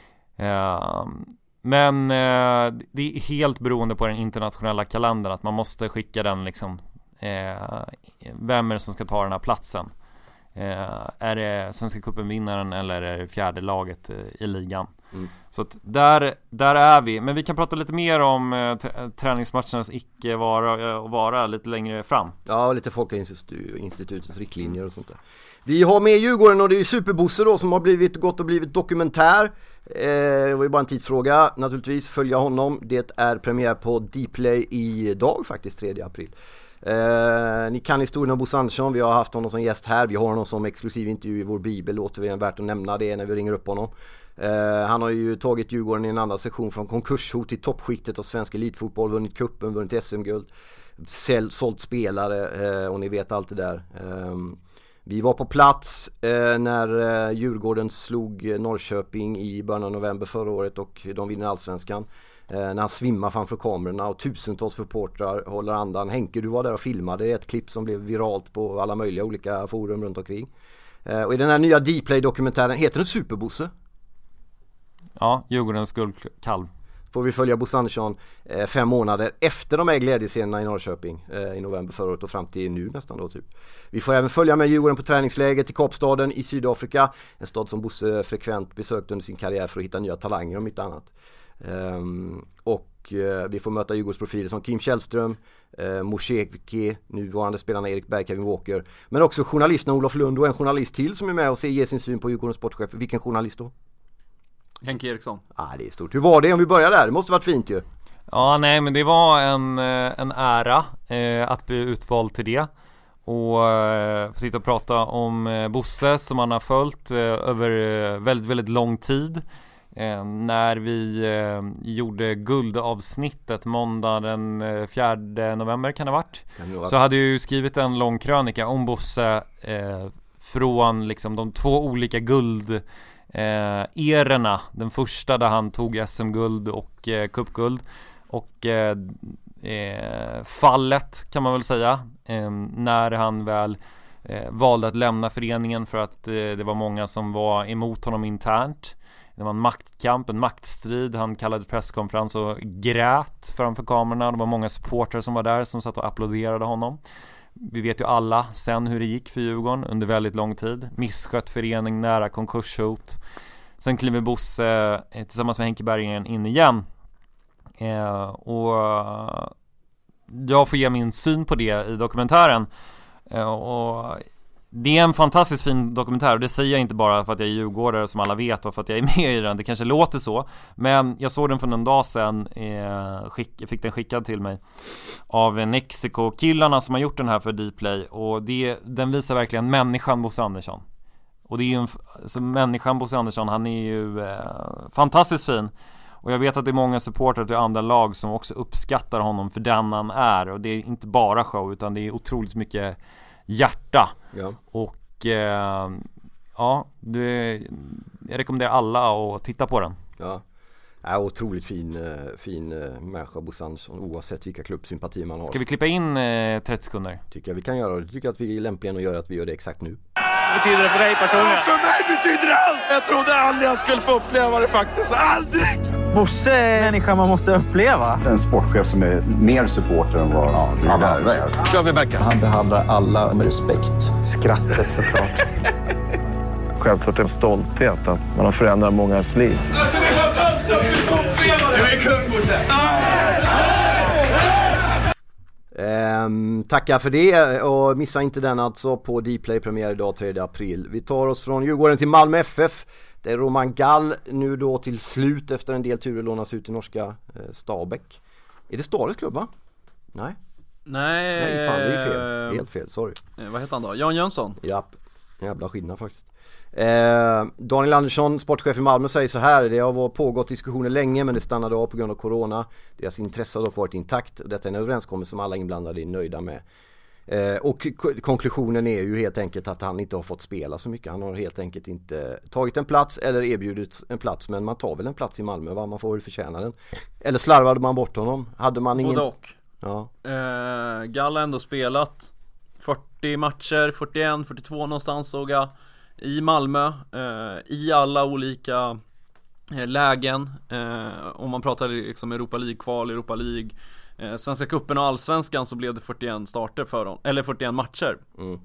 Men det är helt beroende på den internationella kalendern att man måste skicka den liksom, vem är det som ska ta den här platsen, är det Svenska Cupen vinnaren eller är det fjärde laget i ligan. Så att där är vi, men vi kan prata lite mer om träningsmatchernas icke vara lite längre fram. Ja, lite Folkhälsoinstitutets riktlinjer och sånt där. Vi har med Djurgården och det är Superbosse då som har blivit dokumentär. Det var ju bara en tidsfråga naturligtvis, följa honom. Det är premiär på Dplay idag faktiskt, 3 april. Ni kan historien om Bosse Andersson, vi har haft honom som gäst här. Vi har honom som exklusiv intervju i vår bibel, återigen värt att nämna det när vi ringer upp honom. Han har ju tagit Djurgården i en andra sektion från konkurshot till toppskiktet av svensk elitfotboll, vunnit kuppen, vunnit SM-guld, sålt spelare och ni vet allt det där. Vi var på plats när Djurgården slog Norrköping i början av november förra året och de vinner allsvenskan. När han svimmar framför kamerorna och tusentals supportrar håller andan. Henke, du var där och filmade ett klipp som blev viralt på alla möjliga olika forum runt omkring. Och i den här nya Dplay-dokumentären, heter den Superbosse? Ja, Djurgårdens guldkalv. Får vi följa Bosse Andersson 5 månader efter de här glädjescenerna i Norrköping i november förra året och fram till nu nästan då typ. Vi får även följa med Djurgården på träningsläget i Kapstaden i Sydafrika, en stad som Bosse frekvent besökt under sin karriär för att hitta nya talanger om inte annat. Vi får möta Djurgårdsprofiler som Kim Källström, Moshevki, nuvarande spelarna Erik Berg, Kevin Walker, men också journalisterna Olof Lund och en journalist till som är med och ger sin syn på Djurgårdens sportchef. Vilken journalist då? Henke Eriksson. Det är stort. Hur var det om vi börjar där? Det måste varit fint ju. Ja, nej, men det var en ära att bli utvald till det. Och få sitta och prata om Bosse som man har följt över väldigt, väldigt lång tid. När vi gjorde guldavsnittet måndag den 4 november kan det ha varit. Så hade jag ju skrivit en lång krönika om Bosse från liksom de 2 olika erorna. Den första där han tog SM-guld och cupguld och fallet kan man väl säga när han väl valde att lämna föreningen för att det var många som var emot honom internt. Det var en maktkamp, en maktstrid. Han kallade presskonferens och grät framför kamerorna. Det var många supportrar som var där som satt och applåderade honom. Vi vet ju alla sen hur det gick för Djurgården under väldigt lång tid. Misskött förening, nära konkurshot. Sen kliver Bosse tillsammans med Henke Berggren in igen. Och jag får ge min syn på det i dokumentären. Och det är en fantastiskt fin dokumentär och det säger jag inte bara för att jag är djurgårdare som alla vet och för att jag är med i den. Det kanske låter så, men jag såg den för en dag sedan, fick den skickad till mig av Mexico-killarna som har gjort den här för Dplay och den visar verkligen människan Bosse Andersson. Och det är ju människan Bosse Andersson, han är ju fantastiskt fin. Och jag vet att det är många supportrar till andra lag som också uppskattar honom för den han är. Och det är inte bara show, utan det är otroligt mycket hjärta. Ja. Och ja, jag rekommenderar alla att titta på den. Ja. Ja, otroligt fin människa, Bosse Andersson, oavsett vilka klubbsympatier man har. Ska vi klippa in 30 sekunder? Tycker jag vi kan göra, och det tycker jag att vi är lämpligen att göra, att vi gör det exakt nu. Vad betyder det för dig personligen? För mig betyder det allt! Jag trodde aldrig jag skulle få uppleva det faktiskt, aldrig! Bosse är människan man måste uppleva. En sportchef som är mer supporter än vad han är. Klar vi verkar. Han behandlar alla med respekt. Skrattet såklart. Självklart en stolthet att man har förändrat mångas liv. Alltså det är fantastiskt! Du är kung, Bosse! Tackar för det, och missa inte den alltså på Dplay, premiär idag 3 april. Vi tar oss från Djurgården till Malmö FF. Det är Roman Gall nu då till slut efter en del turer lånas ut till norska Stabæk. Är det Stares klubb, va? Nej, fan, det är fel. Helt fel, sorry. Vad heter han då? Jan Jönsson? Japp, jävla skillnad faktiskt. Daniel Andersson, sportchef i Malmö, säger så här: det har pågått diskussioner länge, men det stannade av på grund av corona. Deras intresse har dock varit intakt. Detta är en överenskommelse som alla inblandade är nöjda med. Och konklusionen är ju helt enkelt att han inte har fått spela så mycket. Han har helt enkelt inte tagit en plats eller erbjudit en plats. Men man tar väl en plats i Malmö, va? Man får väl förtjäna den. Eller slarvade man bort honom? Hade man ingen... Både och. Ja. Gall har ändå spelat 40 matcher, 41, 42 någonstans såg jag, i Malmö, i alla olika lägen. Om man pratar liksom Europa League-kval, Europa League, Svenska cupen och Allsvenskan, så blev det 41 starter för honom, eller 41 matcher.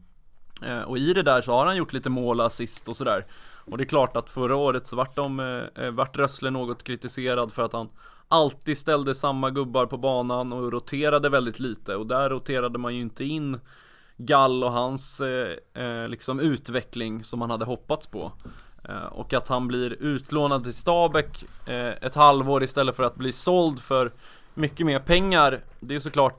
Och i det där så har han gjort lite mål, assist och sådär. Och det är klart att förra året så vart Rössle något kritiserad för att han alltid ställde samma gubbar på banan och roterade väldigt lite. Och där roterade man ju inte in Gall och hans liksom utveckling som man hade hoppats på. Och att han blir utlånad till Stabæk ett halvår istället för att bli såld för mycket mer pengar, det är såklart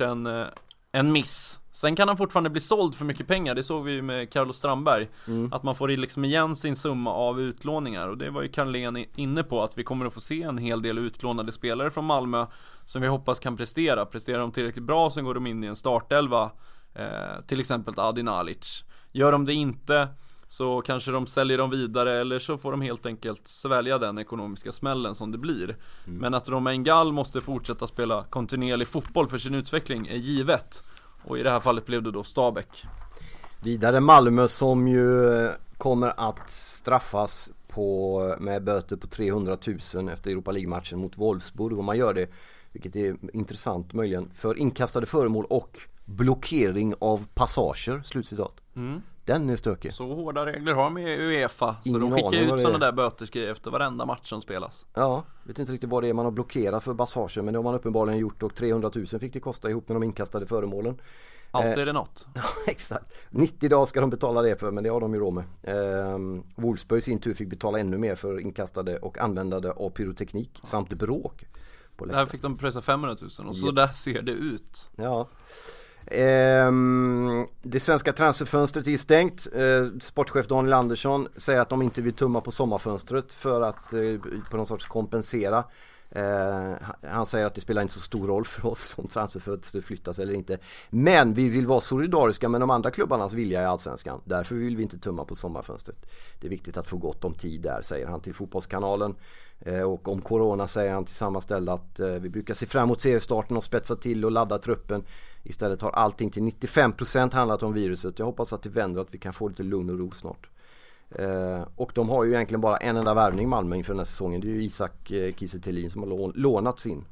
en miss. Sen kan han fortfarande bli såld för mycket pengar. Det såg vi ju med Carlos Strandberg, att man får liksom igen sin summa av utlåningar. Och det var ju Carlén inne på, att vi kommer att få se en hel del utlånade spelare från Malmö som vi hoppas kan prestera. Presterar de tillräckligt bra, så går de in i en startelva, till exempel Adi Nalic. Gör de det inte, så kanske de säljer dem vidare, eller så får de helt enkelt svälja den ekonomiska smällen som det blir. Men att Romain Gall måste fortsätta spela kontinuerlig fotboll för sin utveckling är givet. Och i det här fallet blev det då Stabæk. Vidare Malmö, som ju kommer att straffas med böter på 300 000 efter Europa League-matchen mot Wolfsburg. Och man gör det, vilket är intressant möjligen, för inkastade föremål och blockering av passager, slutcitat. Den är stökig. Så hårda regler har med UEFA. Så de skickar ut sådana där böterskriv efter varenda match som spelas. Ja, vet inte riktigt vad det är man har blockerat för passager, men det har man uppenbarligen gjort, och 300 000 fick det kosta ihop med de inkastade föremålen. Allt är det något. Ja, exakt. 90 dagar ska de betala det för, men det har de ju råd med. Wolfsburg i sin tur fick betala ännu mer för inkastade och användande av pyroteknik samt bråk. Där fick de pröjsa 500 000 och så där ser det ut. Ja. Det svenska transferfönstret är stängt. Sportchef Daniel Andersson säger att de inte vill tumma på sommarfönstret för att på någon sorts kompensera. Han säger att det spelar inte så stor roll för oss om transferfönstret flyttas eller inte. Men vi vill vara solidariska med de andra klubbarnas vilja i Allsvenskan. Därför vill vi inte tumma på sommarfönstret. Det är viktigt att få gott om tid där, säger han till Fotbollskanalen. Och om corona säger han till samma ställe att vi brukar se fram emot seriestarten och spetsa till och ladda truppen. Istället har allting till 95% handlat om viruset. Jag hoppas att det vänder, att vi kan få lite lugn och ro snart. Och de har ju egentligen bara en enda värvning, Malmö, inför den här säsongen. Det är ju Isak Kiese Thelin som har lånats in.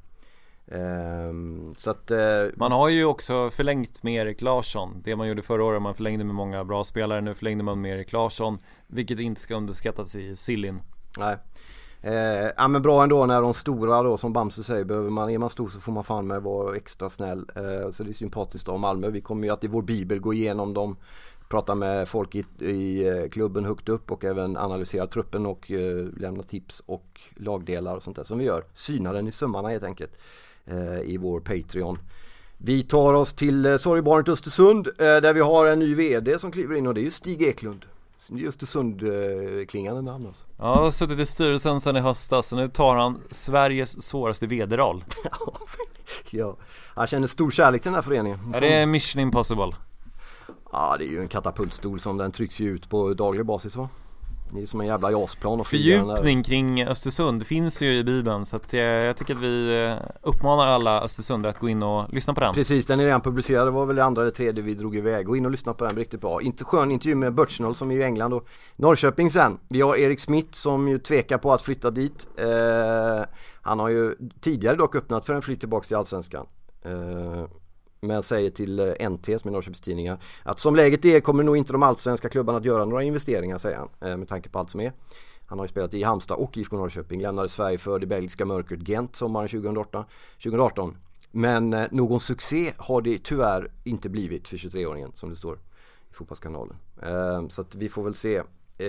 Så att, man har ju också förlängt med Erik Larsson. Det man gjorde förra året, man förlängde med många bra spelare. Nu förlängde man med Erik Larsson, vilket inte ska underskattas i Sillin. Nej. Ja, men bra ändå när de stora då, som Bamse säger, är man stor så får man fan med vara extra snäll. Så det är sympatiskt av Malmö. Vi kommer ju att i vår bibel gå igenom dem, prata med folk i klubben högt upp och även analysera truppen och lämna tips och lagdelar och sånt där som vi gör. Syna den i sömmarna helt enkelt i vår Patreon. Vi tar oss till Sorgebarnet Östersund där vi har en ny vd som kliver in, och det är ju Stig Eklund. Östersund-klingande namn alltså. Ja, jag har suttit i styrelsen sedan i höstas, så nu tar han Sveriges svåraste vd-roll. Ja, han känner stor kärlek till den här föreningen. Är det Mission Impossible? Ja, det är ju en katapultstol som den trycks ju ut på daglig basis, va? Det är som en jävla jasplan. Och fördjupning kring Östersund finns ju i Bibeln, så att jag tycker att vi uppmanar alla Östersundare att gå in och lyssna på den. Precis, den är redan publicerad. Det var väl det andra eller tredje vi drog iväg. Gå in och lyssna på den, riktigt bra. Inte skön intervju med Birchnell som är i England och Norrköping sen. Vi har Erik Smith som ju tvekar på att flytta dit. Han har ju tidigare dock öppnat för en flytt tillbaka till Allsvenskan. Men säger till NT, som är Norrköpings tidningar, att som läget är kommer nog inte de allsvenska klubbarna att göra några investeringar, säger han, med tanke på allt som är. Han har ju spelat i Halmstad och IFK Norrköping, lämnade Sverige för det belgiska mörkret Gent sommaren 2018. Men någon succé har det tyvärr inte blivit för 23-åringen, som det står i Fotbollskanalen. Så att vi får väl se.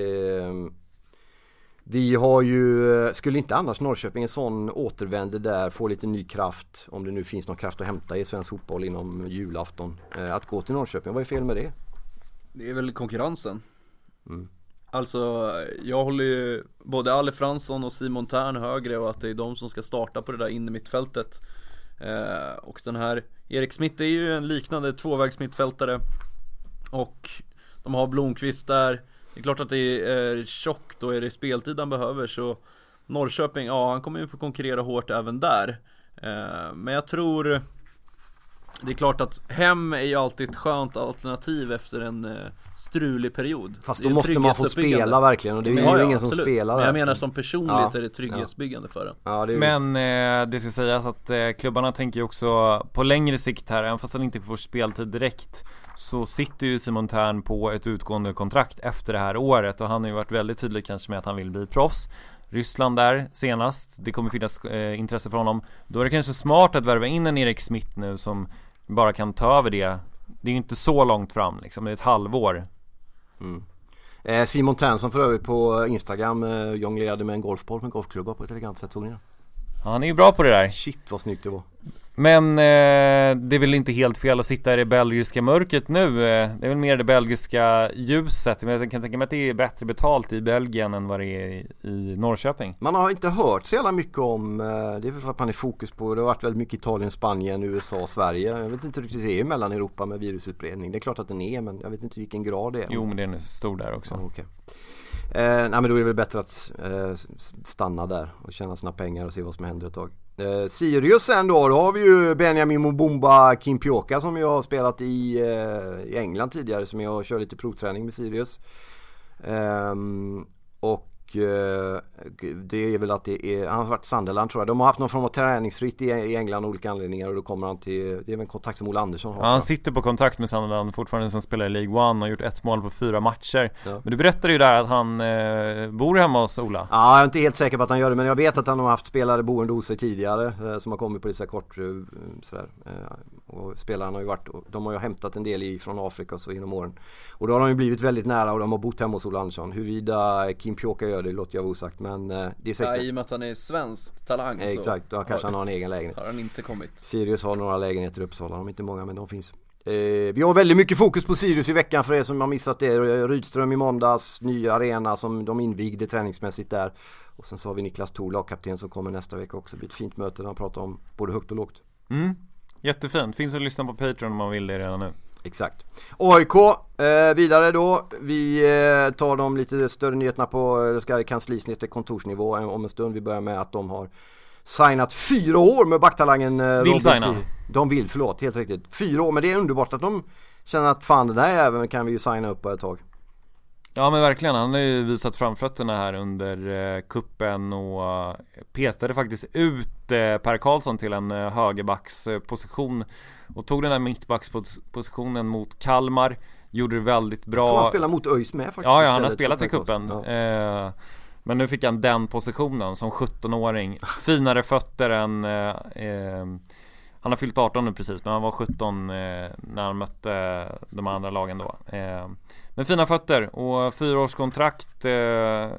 Vi har ju, skulle inte annars Norrköping en sån återvänder där, få lite ny kraft, om det nu finns någon kraft att hämta i svensk fotboll inom julafton, att gå till Norrköping, vad är fel med det? Det är väl konkurrensen. Alltså, jag håller ju både Ale Fransson och Simon Tern högre, och att det är de som ska starta på det där inne mittfältet. Och den här Erik Smith är ju en liknande tvåvägs mittfältare, och de har Blomqvist där. Det är klart att det är tjockt, då är det speltid han behöver, så Norrköping, ja, han kommer ju få konkurrera hårt även där. Men jag tror, det är klart att hem är ju alltid ett skönt alternativ efter en strulig period. Fast då måste man få spela verkligen, och det är ju ingen som spelar. Men jag menar som personligt är det trygghetsbyggande för den. Ja, det är... Men det ska sägas att klubbarna tänker ju också på längre sikt här, även fast han inte får speltid direkt, så sitter ju Simon Tern på ett utgående kontrakt efter det här året, och han har ju varit väldigt tydlig kanske med att han vill bli proffs. Ryssland där senast, det kommer finnas intresse för honom. Då är det kanske smart att värva in en Erik Smith nu som bara kan ta över det. Det är ju inte så långt fram liksom, det är ett halvår. Simon Tern som för övrigt på Instagram jonglerade med en golfboll med golfklubba på ett elegant sätt, såg ni det? Ja, han är ju bra på det där. Shit vad snyggt det var. Men det är väl inte helt fel att sitta i det belgiska mörkret nu. Det är väl mer det belgiska ljuset. Men jag kan tänka mig att det är bättre betalt i Belgien än vad det är i Norrköping. Man har inte hört så jävla mycket om, det är för att man är fokus på, det har varit väldigt mycket Italien, Spanien, USA, Sverige. Jag vet inte riktigt det är mellan Europa med virusutbredning. Det är klart att den är, men jag vet inte vilken grad det är. Jo, men den är stor där också. Okay. Nej, men då är det väl bättre att stanna där och tjäna sina pengar och se vad som händer ett tag. Sirius sen då har vi ju Benjamin Mobumba Kimpioka som jag har spelat i England tidigare, som jag kör lite provträning med Sirius. Och det är väl att det är, han har varit Sunderland tror jag. De har haft någon form av träningsfritt i England av olika anledningar, och då kommer han till, det är väl en kontakt som Ola Andersson har. Ja, han sitter på kontrakt med Sunderland fortfarande, som spelar i League One och har gjort 1 mål på 4 matcher. Ja. Men du berättade ju där att han bor hemma hos Ola. Ja, jag är inte helt säker på att han gör det, men jag vet att han har haft spelare boende hos sig tidigare som har kommit på det så här kort sådär. Och spelarna har ju varit, de har ju hämtat en del från Afrika och så inom åren. Och då har de ju blivit väldigt nära, och de har bott hemma hos Ola Andersson. Huruvida Kimpioka gör det låter jag osagt, men det är säkert. Ja, i och med att han är svensk talang så. Exakt, då kanske han har en egen lägenhet. Har han inte kommit. Sirius har några lägenheter i Uppsala, de är inte många men de finns. Vi har väldigt mycket fokus på Sirius i veckan för er som har missat det. Rydström i måndags, ny arena som de invigde träningsmässigt där. Och sen så har vi Niklas Thor, lagkapten, som kommer nästa vecka också. Det blir ett fint möte där han pratar om både högt och lågt. Jättefint, finns att lyssna på Patreon om man vill det redan nu. Exakt. AIK vidare då. Vi tar de lite större nyheterna på kanslisnitt kontorsnivå om en stund. Vi börjar med att de har signat 4 år med backtalangen vill signa. De vill, förlåt, helt riktigt. 4 år, men det är underbart att de känner att fan, den här även kan vi ju signa upp på ett tag. Ja, men verkligen, han har ju visat framfötterna här under kuppen och petade faktiskt ut Per Karlsson till en högerbacksposition och tog den här mittbackspositionen mot Kalmar. Gjorde det väldigt bra. Jag tror han spelar mot ÖIS med faktiskt. Ja, han har spelat i kuppen. Ja. Men nu fick han den positionen som 17-åring. Finare fötter än han har fyllt 18 nu precis, men han var 17 när han mötte de andra lagen då. Men fina fötter och 4-årskontrakt.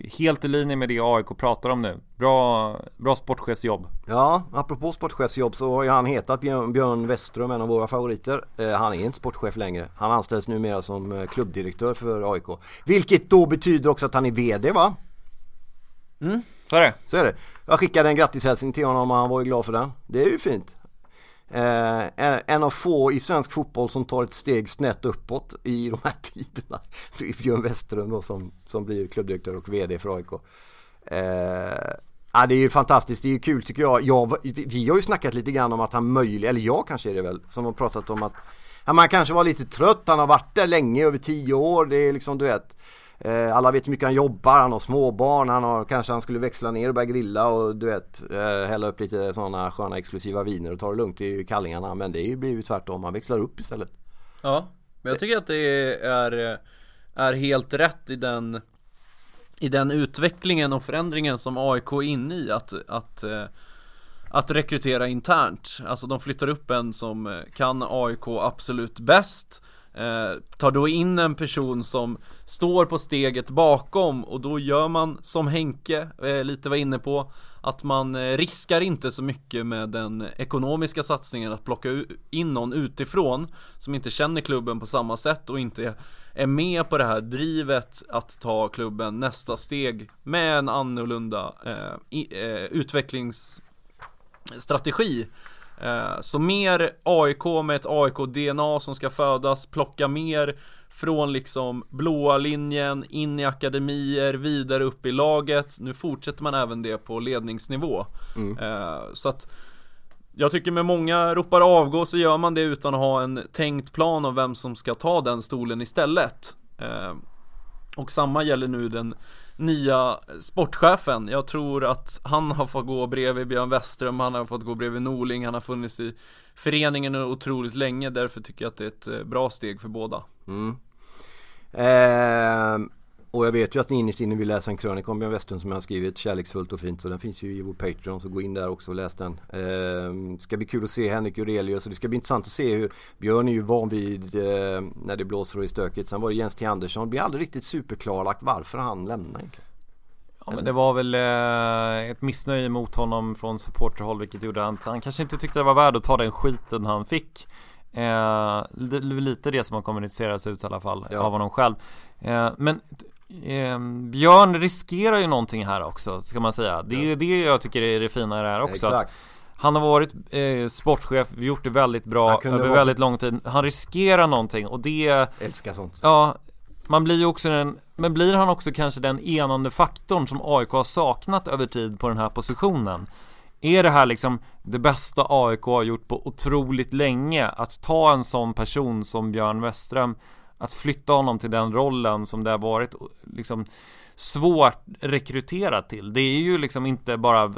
helt i linje med det AIK pratar om nu. Bra sportchefsjobb. Ja, apropå sportchefsjobb så har ju han hetat Björn Westerholm, en av våra favoriter. Han är inte sportchef längre. Han anställs numera som klubbdirektör för AIK. Vilket då betyder också att han är vd, va? Så är det. Så är det. Jag skickade en grattishälsning till honom och han var ju glad för den. Det är ju fint. En av få i svensk fotboll som tar ett steg snett uppåt i de här tiderna. Det är Björn Westerholm då som blir klubbdirektör och vd för AIK. Det är ju fantastiskt, det är ju kul tycker jag. Vi har ju snackat lite grann om att han eller jag kanske är det väl, som har pratat om att man kanske var lite trött. Han har varit där länge, över 10 år. Det är liksom, du vet, alla vet hur mycket han jobbar, han har småbarn, kanske han skulle växla ner och börja grilla och du vet, hälla upp lite sådana sköna exklusiva viner och ta det lugnt i kallingarna, men det blir ju tvärtom, han växlar upp istället. Ja, men jag tycker att det är helt rätt i den utvecklingen och förändringen som AIK är inne i, att rekrytera internt. Alltså de flyttar upp en som kan AIK absolut bäst, tar då in en person som står på steget bakom, och då gör man som Henke lite var inne på, att man riskar inte så mycket med den ekonomiska satsningen att plocka in någon utifrån som inte känner klubben på samma sätt och inte är med på det här drivet att ta klubben nästa steg med en annorlunda utvecklingsstrategi. Så mer AIK med ett AIK-DNA som ska födas, plocka mer från liksom blåa linjen in i akademier, vidare upp i laget. Nu fortsätter man även det på ledningsnivå. Så att jag tycker med många ropar avgå så gör man det utan att ha en tänkt plan om vem som ska ta den stolen istället. Och samma gäller nu den nya sportchefen. Jag tror att han har fått gå bredvid Björn Westerholm, han har fått gå bredvid Norling, han har funnits i föreningen otroligt länge, därför tycker jag att det är ett bra steg för båda. Och jag vet ju att ni innerst inne vill läsa en krönika om Björn Westerholm som jag har skrivit kärleksfullt och fint, så den finns ju i vår Patreon, så gå in där också och läs den. Ska bli kul att se Henrik Jurelius, och det ska bli intressant att se hur Björn är ju van vid när det blåser och är stökigt. Sen var det Jens T. Andersson, det blir aldrig riktigt superklarlagt varför han lämnar egentligen. Ja, men det var väl ett missnöje mot honom från supporterhåll, vilket gjorde att han kanske inte tyckte det var värd att ta den skiten han fick. Lite det som har kommunicerats ut i alla fall av honom själv. Men Björn riskerar ju någonting här också, ska man säga. Det är ju det jag tycker är det fina i det här också. Att han har varit sportchef, gjort det väldigt bra över väldigt lång tid. Han riskerar någonting, och det älskar sånt. Ja, man blir ju också men blir han också kanske den enande faktorn som AIK har saknat över tid på den här positionen? Är det här liksom det bästa AIK har gjort på otroligt länge, att ta en sån person som Björn Westerholm, att flytta honom till den rollen som det har varit liksom svårt rekryterat till? Det är ju liksom inte bara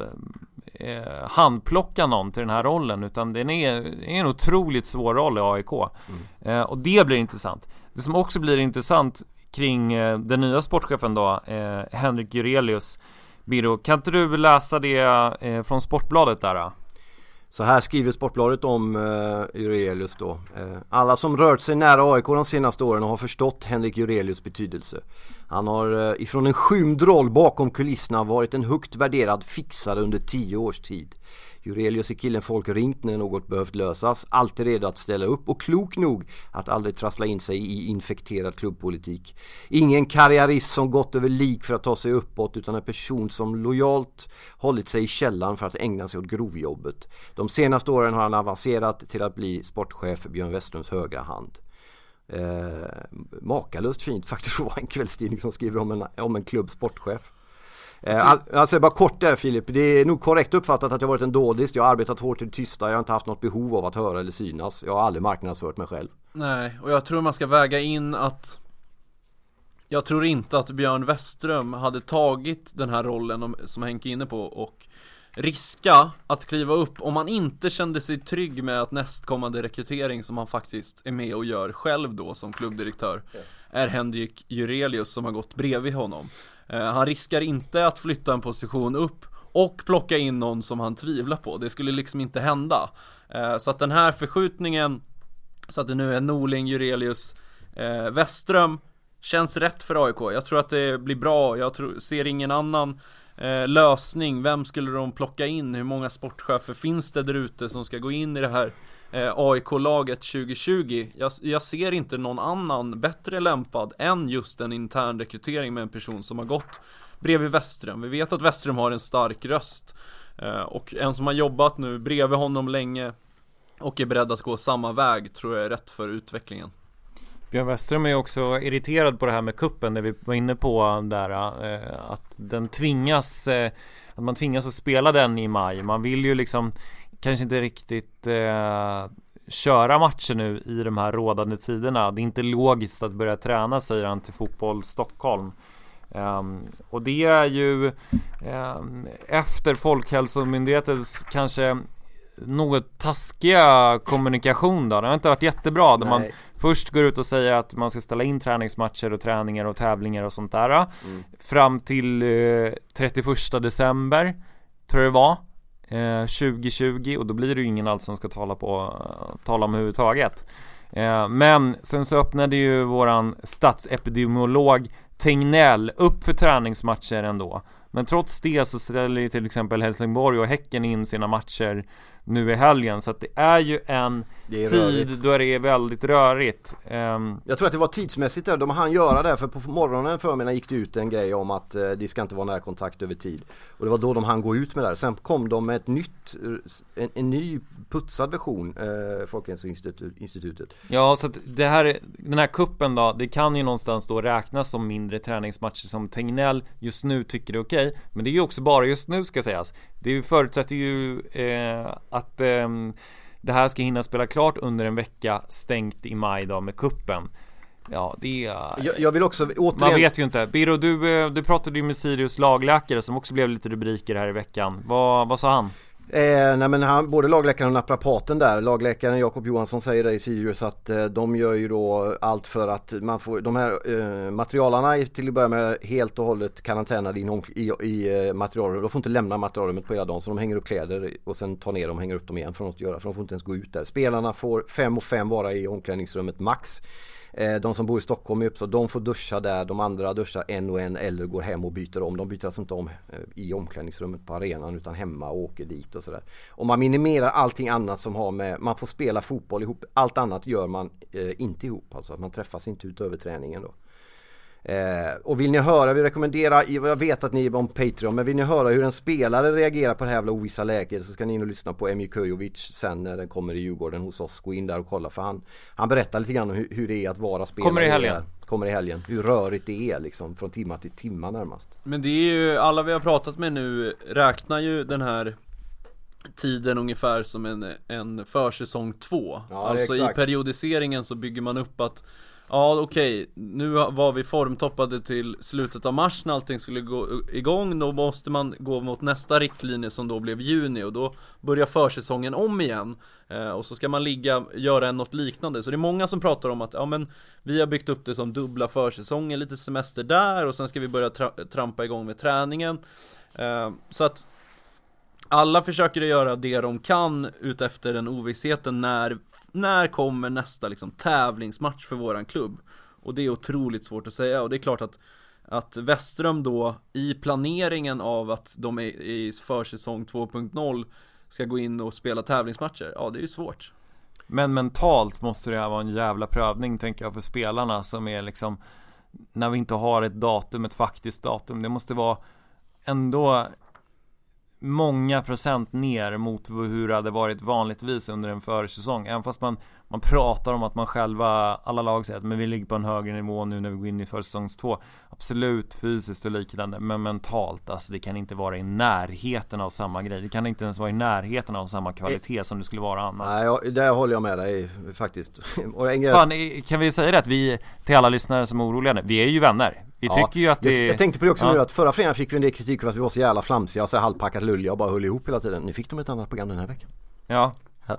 handplocka någon till den här rollen, utan det är en otroligt svår roll i AIK. Och det blir intressant. Det som också blir intressant kring den nya sportchefen då, Henrik Jurelius. Biro, kan inte du läsa det från Sportbladet där? Så här skriver Sportbladet om Jurelius då. Alla som rört sig nära AIK de senaste åren har förstått Henrik Jurelius betydelse. Han har ifrån en skymd roll bakom kulisserna varit en högt värderad fixare under 10 års tid. Jurelius är killen folk ringt när något behövt lösas, alltid redo att ställa upp och klok nog att aldrig trassla in sig i infekterad klubbpolitik. Ingen karriärist som gått över lik för att ta sig uppåt, utan en person som lojalt hållit sig i källan för att ägna sig åt grovjobbet. De senaste åren har han avancerat till att bli sportchef för Björn Westerholms högra hand. Makalöst fint faktiskt att vara en kvällstidning som skriver om en klubb sportchef. Alltså bara kort där, Filip, det är nog korrekt uppfattat att jag varit en dådist. Jag har arbetat hårt i det tysta, jag har inte haft något behov av att höra eller synas. Jag har aldrig marknadsfört mig själv. Nej, och jag tror man ska väga in att jag tror inte att Björn Westerholm hade tagit den här rollen som Henke är inne på och riska att kliva upp om man inte kände sig trygg med att nästkommande rekrytering som han faktiskt är med och gör själv då som klubbdirektör är Henrik Jurelius som har gått bredvid honom. Han riskar inte att flytta en position upp och plocka in någon som han tvivlar på. Det skulle liksom inte hända. Så att den här förskjutningen, så att det nu är Norling, Jurelius, Westerholm, känns rätt för AIK. Jag tror att det blir bra. Ser ingen annan lösning. Vem skulle de plocka in? Hur många sportchefer finns det där ute som ska gå in i det här AIK-laget 2020? Jag ser inte någon annan bättre lämpad än just en intern rekrytering med en person som har gått bredvid Westerholm. Vi vet att Westerholm har en stark röst, och en som har jobbat nu bredvid honom länge och är beredd att gå samma väg tror jag är rätt för utvecklingen. Björn Westerholm är också irriterad på det här med kuppen, där vi var inne på där, att den tvingas, att man tvingas att spela den i maj. Man vill ju liksom kanske inte riktigt köra matcher nu i de här rådande tiderna. Det är inte logiskt att börja träna, säger han till Fotboll Stockholm. Och det är ju efter Folkhälsomyndighetens kanske något taskiga kommunikation då. Det har inte varit jättebra där man först går ut och säger att man ska ställa in träningsmatcher och träningar och tävlingar och sånt där fram till 31 december tror jag det var 2020, och då blir det ju ingen alls som ska tala om överhuvudtaget. Men sen så öppnade ju våran statsepidemiolog Tegnell upp för träningsmatcher ändå. Men trots det så ställer ju till exempel Helsingborg och Häcken in sina matcher nu i helgen. Så att det är ju en tid då det är väldigt rörigt. Jag tror att det var tidsmässigt där. De hann göra det, för på morgonen förmiddagen gick det ut en grej om att det ska inte vara närkontakt över tid. Och det var då de hann gå ut med det. Sen kom de med en ny putsad version, Folkhälsoinstitutet. Ja, så att den här kuppen då, det kan ju någonstans då räknas som mindre träningsmatcher som Tegnell just nu tycker är okej. Men det är ju också bara just nu, ska sägas. Det förutsätter ju att det här ska hinna spela klart under en vecka stängt i maj då med kuppen. Ja, det är... Jag vill också återigen... Man vet ju inte. Biro, du pratade ju med Sirius lagläkare som också blev lite rubriker här i veckan. Vad sa han? Nej, men både lagläkaren och naprapaten där, lagläkaren Jakob Johansson säger det i Sirius att de gör ju då allt för att man får de här materialarna till att börja med helt och hållet karantänade i materialet. De får inte lämna materialet på hela dagen, så de hänger upp kläder och sen tar ner dem och hänger upp dem igen för något att göra, för de får inte ens gå ut där. Spelarna får 5 och 5 vara i omklädningsrummet max. De som bor i Stockholm så de får duscha där, de andra duschar en och en eller går hem och byter om. De byter alltså inte om i omklädningsrummet på arenan utan hemma och åker dit och sådär. Och man minimerar allting annat som har med, man får spela fotboll ihop, allt annat gör man inte ihop, alltså att man träffas inte utöver träningen då. Och vill ni höra, vi rekommenderar, jag vet att ni är om Patreon, men vill ni höra hur en spelare reagerar på det här jävla ovissa läget, så ska ni nog lyssna på Emir Kujovic sen när den kommer i Djurgården hos oss. Gå in där och kolla, för han berättar lite grann om hur det är att vara spelare. Kommer i helgen. Hur rörigt det är liksom, från timma till timma närmast. Men det är ju, alla vi har pratat med nu räknar ju den här tiden ungefär som en försäsong 2. Ja, alltså i periodiseringen så bygger man upp att ja, okej, nu var vi formtoppade till slutet av mars när allting skulle gå igång. Då måste man gå mot nästa riktlinje som då blev juni, och då börjar försäsongen om igen. Och så ska man göra något liknande. Så det är många som pratar om att ja, men vi har byggt upp det som dubbla försäsonger, lite semester där, och sen ska vi börja trampa igång med träningen. Så att alla försöker göra det de kan ut efter den ovissheten när kommer nästa liksom tävlingsmatch för våran klubb. Och det är otroligt svårt att säga. Och det är klart att Westerholm då i planeringen av att de är i försäsong 2.0 ska gå in och spela tävlingsmatcher. Ja, det är ju svårt. Men mentalt måste det här vara en jävla prövning, tänker jag, för spelarna som är liksom, när vi inte har ett faktiskt datum. Det måste vara ändå många procent ner mot hur det hade varit vanligtvis under en försäsong. Även fast man pratar om att man själva, alla lag säger att men vi ligger på en högre nivå nu när vi går in i försäsongs 2. Absolut fysiskt och liknande, men mentalt, alltså det kan inte vara i närheten av samma grej. Det kan inte ens vara i närheten av samma kvalitet som det skulle vara annars. Nej, där håller jag med dig faktiskt. Fan, kan vi säga det att vi, till alla lyssnare som är oroliga, vi är ju vänner. Vi tycker ju att det... Jag tänkte på det också nu, att förra fredagen fick vi en del kritik för att vi var så jävla flamsiga och så halvpackat lulliga och bara höll ihop hela tiden. Nu fick de ett annat program den här veckan. Ja.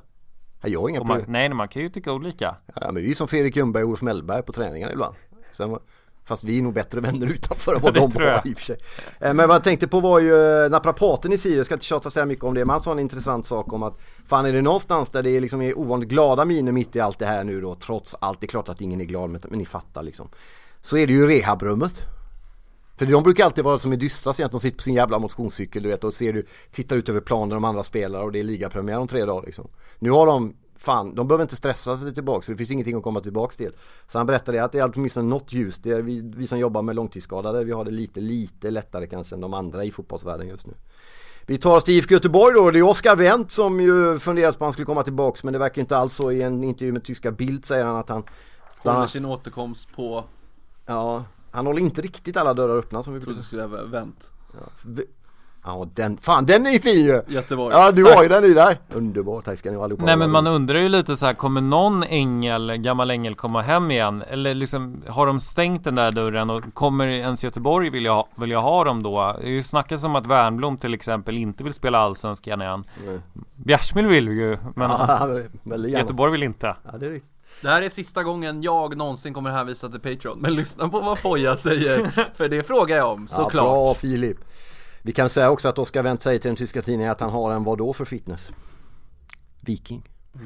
Jag har inga problem. Nej, man kan ju tycka olika. Ja, men vi är som Fredrik Ljungberg och Olof Mellberg på träningar ibland. Fast vi är nog bättre vänner utanför än vad de var i och för sig. Men vad jag tänkte på var ju naprapaten i Sirius, jag ska inte tjata så här mycket om det, men han sa en intressant sak om att fan, är det någonstans där det är liksom ovanligt glada miner mitt i allt det här nu då, trots allt, det är klart att ingen är glad, men ni fattar liksom. så är det ju rehabrummet. För de brukar alltid vara som är dystra så att de sitter på sin jävla motionscykel, du vet, och tittar ut över planen de andra spelar och det är ligapremiär om 3 dagar liksom. Nu har de de behöver inte stressa sig tillbaka, så det finns ingenting att komma tillbaka till. Så han berättade att det är åtminstone något ljus. Det är vi som jobbar med långtidsskadade, vi har det lite lättare kanske än de andra i fotbollsvärlden just nu. Vi tar oss till IFK Göteborg då. Det är Oskar Wendt som ju funderat på att han skulle komma tillbaka, men det verkar inte alls så. I en intervju med tyska Bild säger han att han håller sin återkomst på. Ja, han håller inte riktigt alla dörrar öppna som vi trodde skulle ha vänt. Ja, den är ju fin ju. Göteborg. Ja, du har ju den i där. Underbart, tack ska ni allihopa. Nej, men man undrar ju lite så här, kommer någon gammal ängel komma hem igen? Eller liksom, har de stängt den där dörren och kommer ens Göteborg vill jag ha dem då? Det är ju snackat om att Värnblom till exempel inte vill spela allsvenskan igen. Bjärsmyr vill ju, men Göteborg vill inte. Ja, det är riktigt. Det här är sista gången jag någonsin kommer hänvisa till Patreon. Men lyssna på vad Poja säger, för det frågar jag om, såklart. Ja, bra Filip. Vi kan säga också att Oskar Wendt säger till den tyska tidningen att han har en vad då för fitness? Viking.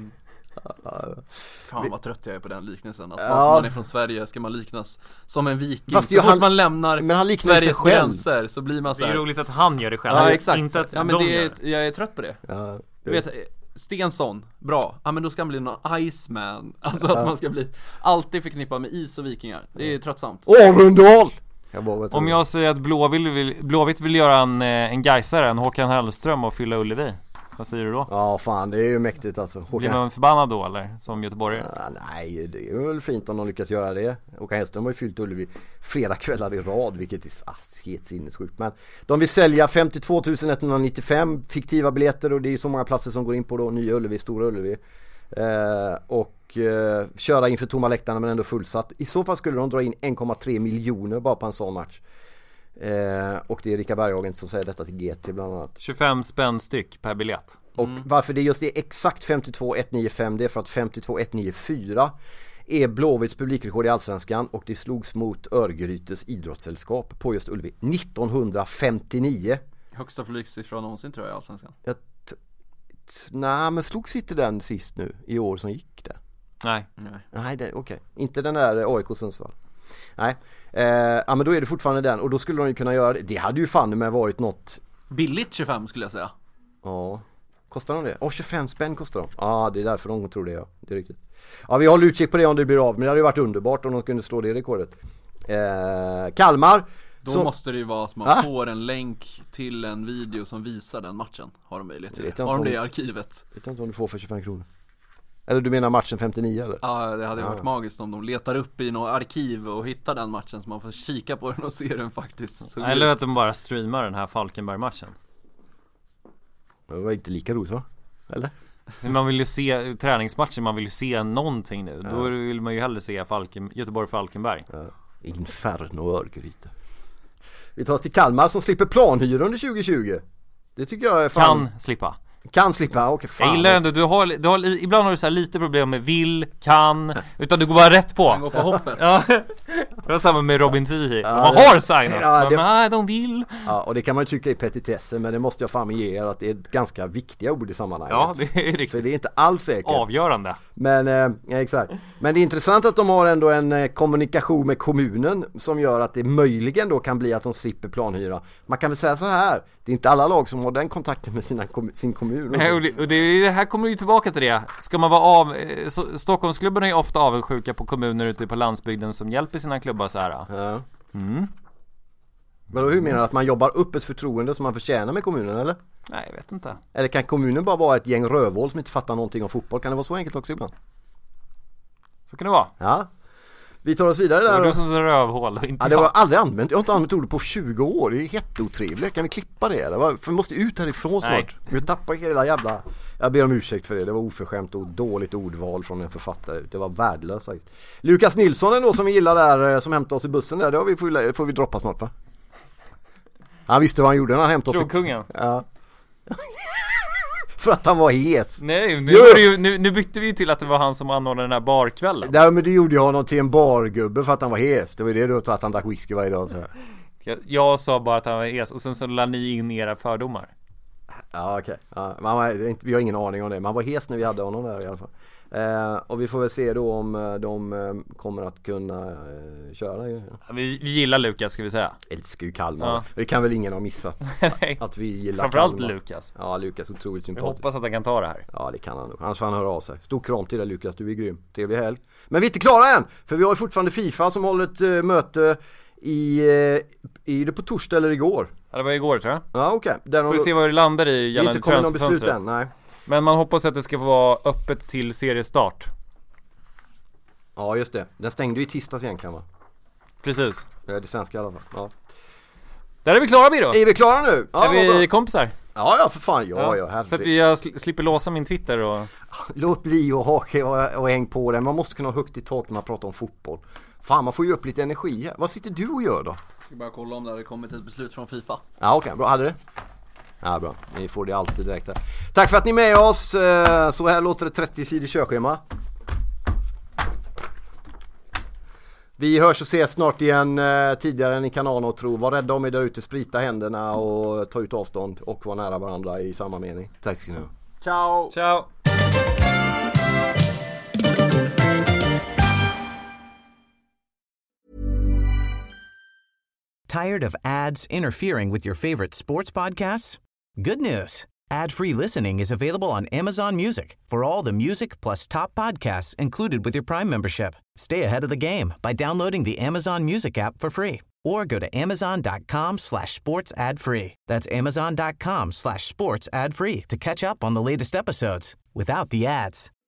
Fan vad trött jag är på den liknelsen. Att man är från Sverige ska man liknas som en viking. Fast så fort man lämnar Sveriges gränser så blir man så här. Det är roligt att han gör det själv. Ja, exakt. Inte att jag är trött på det. Ja, du vet, Stensson, bra. Ja, men då ska man bli någon Iceman. Alltså att man ska bli alltid förknippad med is och vikingar. Det är tröttsamt. Rundal! Om jag säger att Blåvitt vill göra en Gaisare, en Håkan Hellström och fylla Ullevi, vad säger du då? Ja fan, det är ju mäktigt alltså. Blir man förbannad då eller? Som göteborgare? Nej, det är väl fint om de lyckas göra det. Håkan Hellström har ju fyllt Ullevi flera kvällar i rad, vilket är helt sinnessjukt. Men de vill sälja 52 195 fiktiva biljetter, och det är så många platser som går in på då Nya Ullevi, Stora Ullevi. Och köra inför tomma läktarna men ändå fullsatt. I så fall skulle de dra in 1,3 miljoner bara på en sån match. Och det är Rickard Berghagen som säger detta till GT bland annat. 25 spänn styck per biljett. Och varför det är just det exakt 52 195, det är för att 52 194 är Blåvitts publikrekord i Allsvenskan, och det slogs mot Örgrytes idrottssällskap på just Ullevi 1959. Högsta publiksiffra någonsin tror jag i Allsvenskan. Nej, men slogs inte den sist nu i år som gick där? Nej, okej. Inte den där AIK Sundsvall. Nej, men då är det fortfarande den, och då skulle de ju kunna göra det. Det hade ju fan med varit något billigt 25 skulle jag säga. Ja, kostar de det? 25 spänn kostar de. Ja, det är därför de tror det, ja. Det är riktigt. Ja, vi håller utkik på det om det blir av, men det hade ju varit underbart om de kunde slå det rekordet. Kalmar. Då måste det ju vara att man får en länk till en video som visar den matchen. Har de möjlighet till det? Har de det i arkivet? Jag vet inte om du får för 25 kronor. Eller du menar matchen 59 eller? Ja, det hade varit magiskt om de letar upp i något arkiv och hittar den matchen så man får kika på den och se den faktiskt. Eller att de bara streamar den här Falkenberg-matchen. Det var inte lika roligt, va? Eller? Men man vill ju se träningsmatchen, man vill ju se någonting nu. Då vill man ju hellre se Göteborg-Falkenberg. Inferno Örgryte. Vi tar oss till Kalmar som slipper planhyra under 2020. Det tycker jag är fan... Kan slippa, okej, fan. Jag gillar ändå, du har, ibland har du så här lite problem med utan du går bara rätt på. Man går på hoppet. Ja. Det var samma med Robin Tihi. Man har signat, men nej, de vill. Ja, och det kan man ju tycka är petitesser, men det måste jag fan ge er att det är ganska viktiga ord i sammanhanget. Ja, det är riktigt. För det är inte alls säkert. Avgörande. Men, exakt. Men det är intressant att de har ändå en kommunikation med kommunen som gör att det möjligen då kan bli att de slipper planhyra. Man kan väl säga så här, det är inte alla lag som har den kontakten med sin kommun. Nej, och det här kommer ju tillbaka till det. Ska man vara Stockholmsklubben är ju ofta avundsjuka på kommuner ute på landsbygden som hjälper sina klubbar så här. Ja. Men då, hur menar du att man jobbar upp ett förtroende som man förtjänar med kommunen, eller? Nej, jag vet inte. Eller kan kommunen bara vara ett gäng rövhål som inte fattar någonting om fotboll? Kan det vara så enkelt också ibland? Så kan det vara. Ja. Vi tar oss vidare där. Det var som rövhål och inte. Ja, det var aldrig använt. Jag har inte använt ordet på 20 år. Det är jätteotrevligt. Kan vi klippa det eller? För vi måste ut härifrån snart. Nej. Vi tappar hela jävla... Jag ber om ursäkt för det. Det var oförskämt och dåligt ordval från en författare. Det var värdelöst. Lukas Nilsson ändå som vi gillar där, som hämtade oss i bussen där. Det har får vi droppa snart, va? Han visste vad han gjorde när han hämtade oss. Krogkungen. Ja. För att han var hes. Nej, nu bytte vi till att det var han som anordnade den här barkvällen. Nej, men det gjorde jag honom till en bargubbe för att han var hes. Det var det då, att han drack whisky varje dag så här. Jag sa bara att han var hes och sen så la ni in era fördomar. Ja, okej. Ja, vi har ingen aning om det. Man var hes när vi hade honom där i alla fall. Och vi får väl se då om de kommer att kunna köra. Vi gillar Lukas, ska vi säga. Älskar ju Kalmar. Det kan väl ingen ha missat. Att vi gillar framförallt Kalmar. Lukas. Ja, Lukas är otroligt sympatisk. Jag hoppas att han kan ta det här. Ja, det kan han nog. Annars får han höra av sig. Stor kram till dig Lukas, du är grym. Trevlig helg. Men vi är inte klara än, för vi har ju fortfarande FIFA som håller ett möte i det på torsdag eller igår. Ja, det var igår tror jag. Ja, okej. Får vi se vad det landar i gällande transferfönstret. Det är inte kommit någon beslut än, nej. Men man hoppas att det ska få vara öppet till seriestart. Ja, just det. Den stängde ju i tisdags egentligen, va? Precis. Det svenska i alla fall, ja. Där är vi klara, Biro. Är vi klara nu? Ja, är vi kompisar? Ja, för fan. Ja. Så att jag slipper låsa min Twitter och... Låt bli och haka och häng på den. Man måste kunna ha högt i tak när man pratar om fotboll. Fan, man får ju upp lite energi här. Vad sitter du och gör då? Jag ska bara kolla om det hade kommit ett beslut från FIFA. Ja, okej. Bra. Hade det? Ja, bra. Ni får det alltid direkt här. Tack för att ni är med oss. Så här låter det 30-sidigt körschema. Vi hörs och ses snart igen tidigare än i kanalen och tro. Var rädda om er där ute, sprita händerna och ta ut avstånd och vara nära varandra i samma mening. Tack ska ni ha. Ciao! Ciao! Tired of ads interfering with your favorite sports podcasts? Good news. Ad-free listening is available on Amazon Music for all the music plus top podcasts included with your Prime membership. Stay ahead of the game by downloading the Amazon Music app for free or go to amazon.com/sports ad free. That's amazon.com/sports ad free to catch up on the latest episodes without the ads.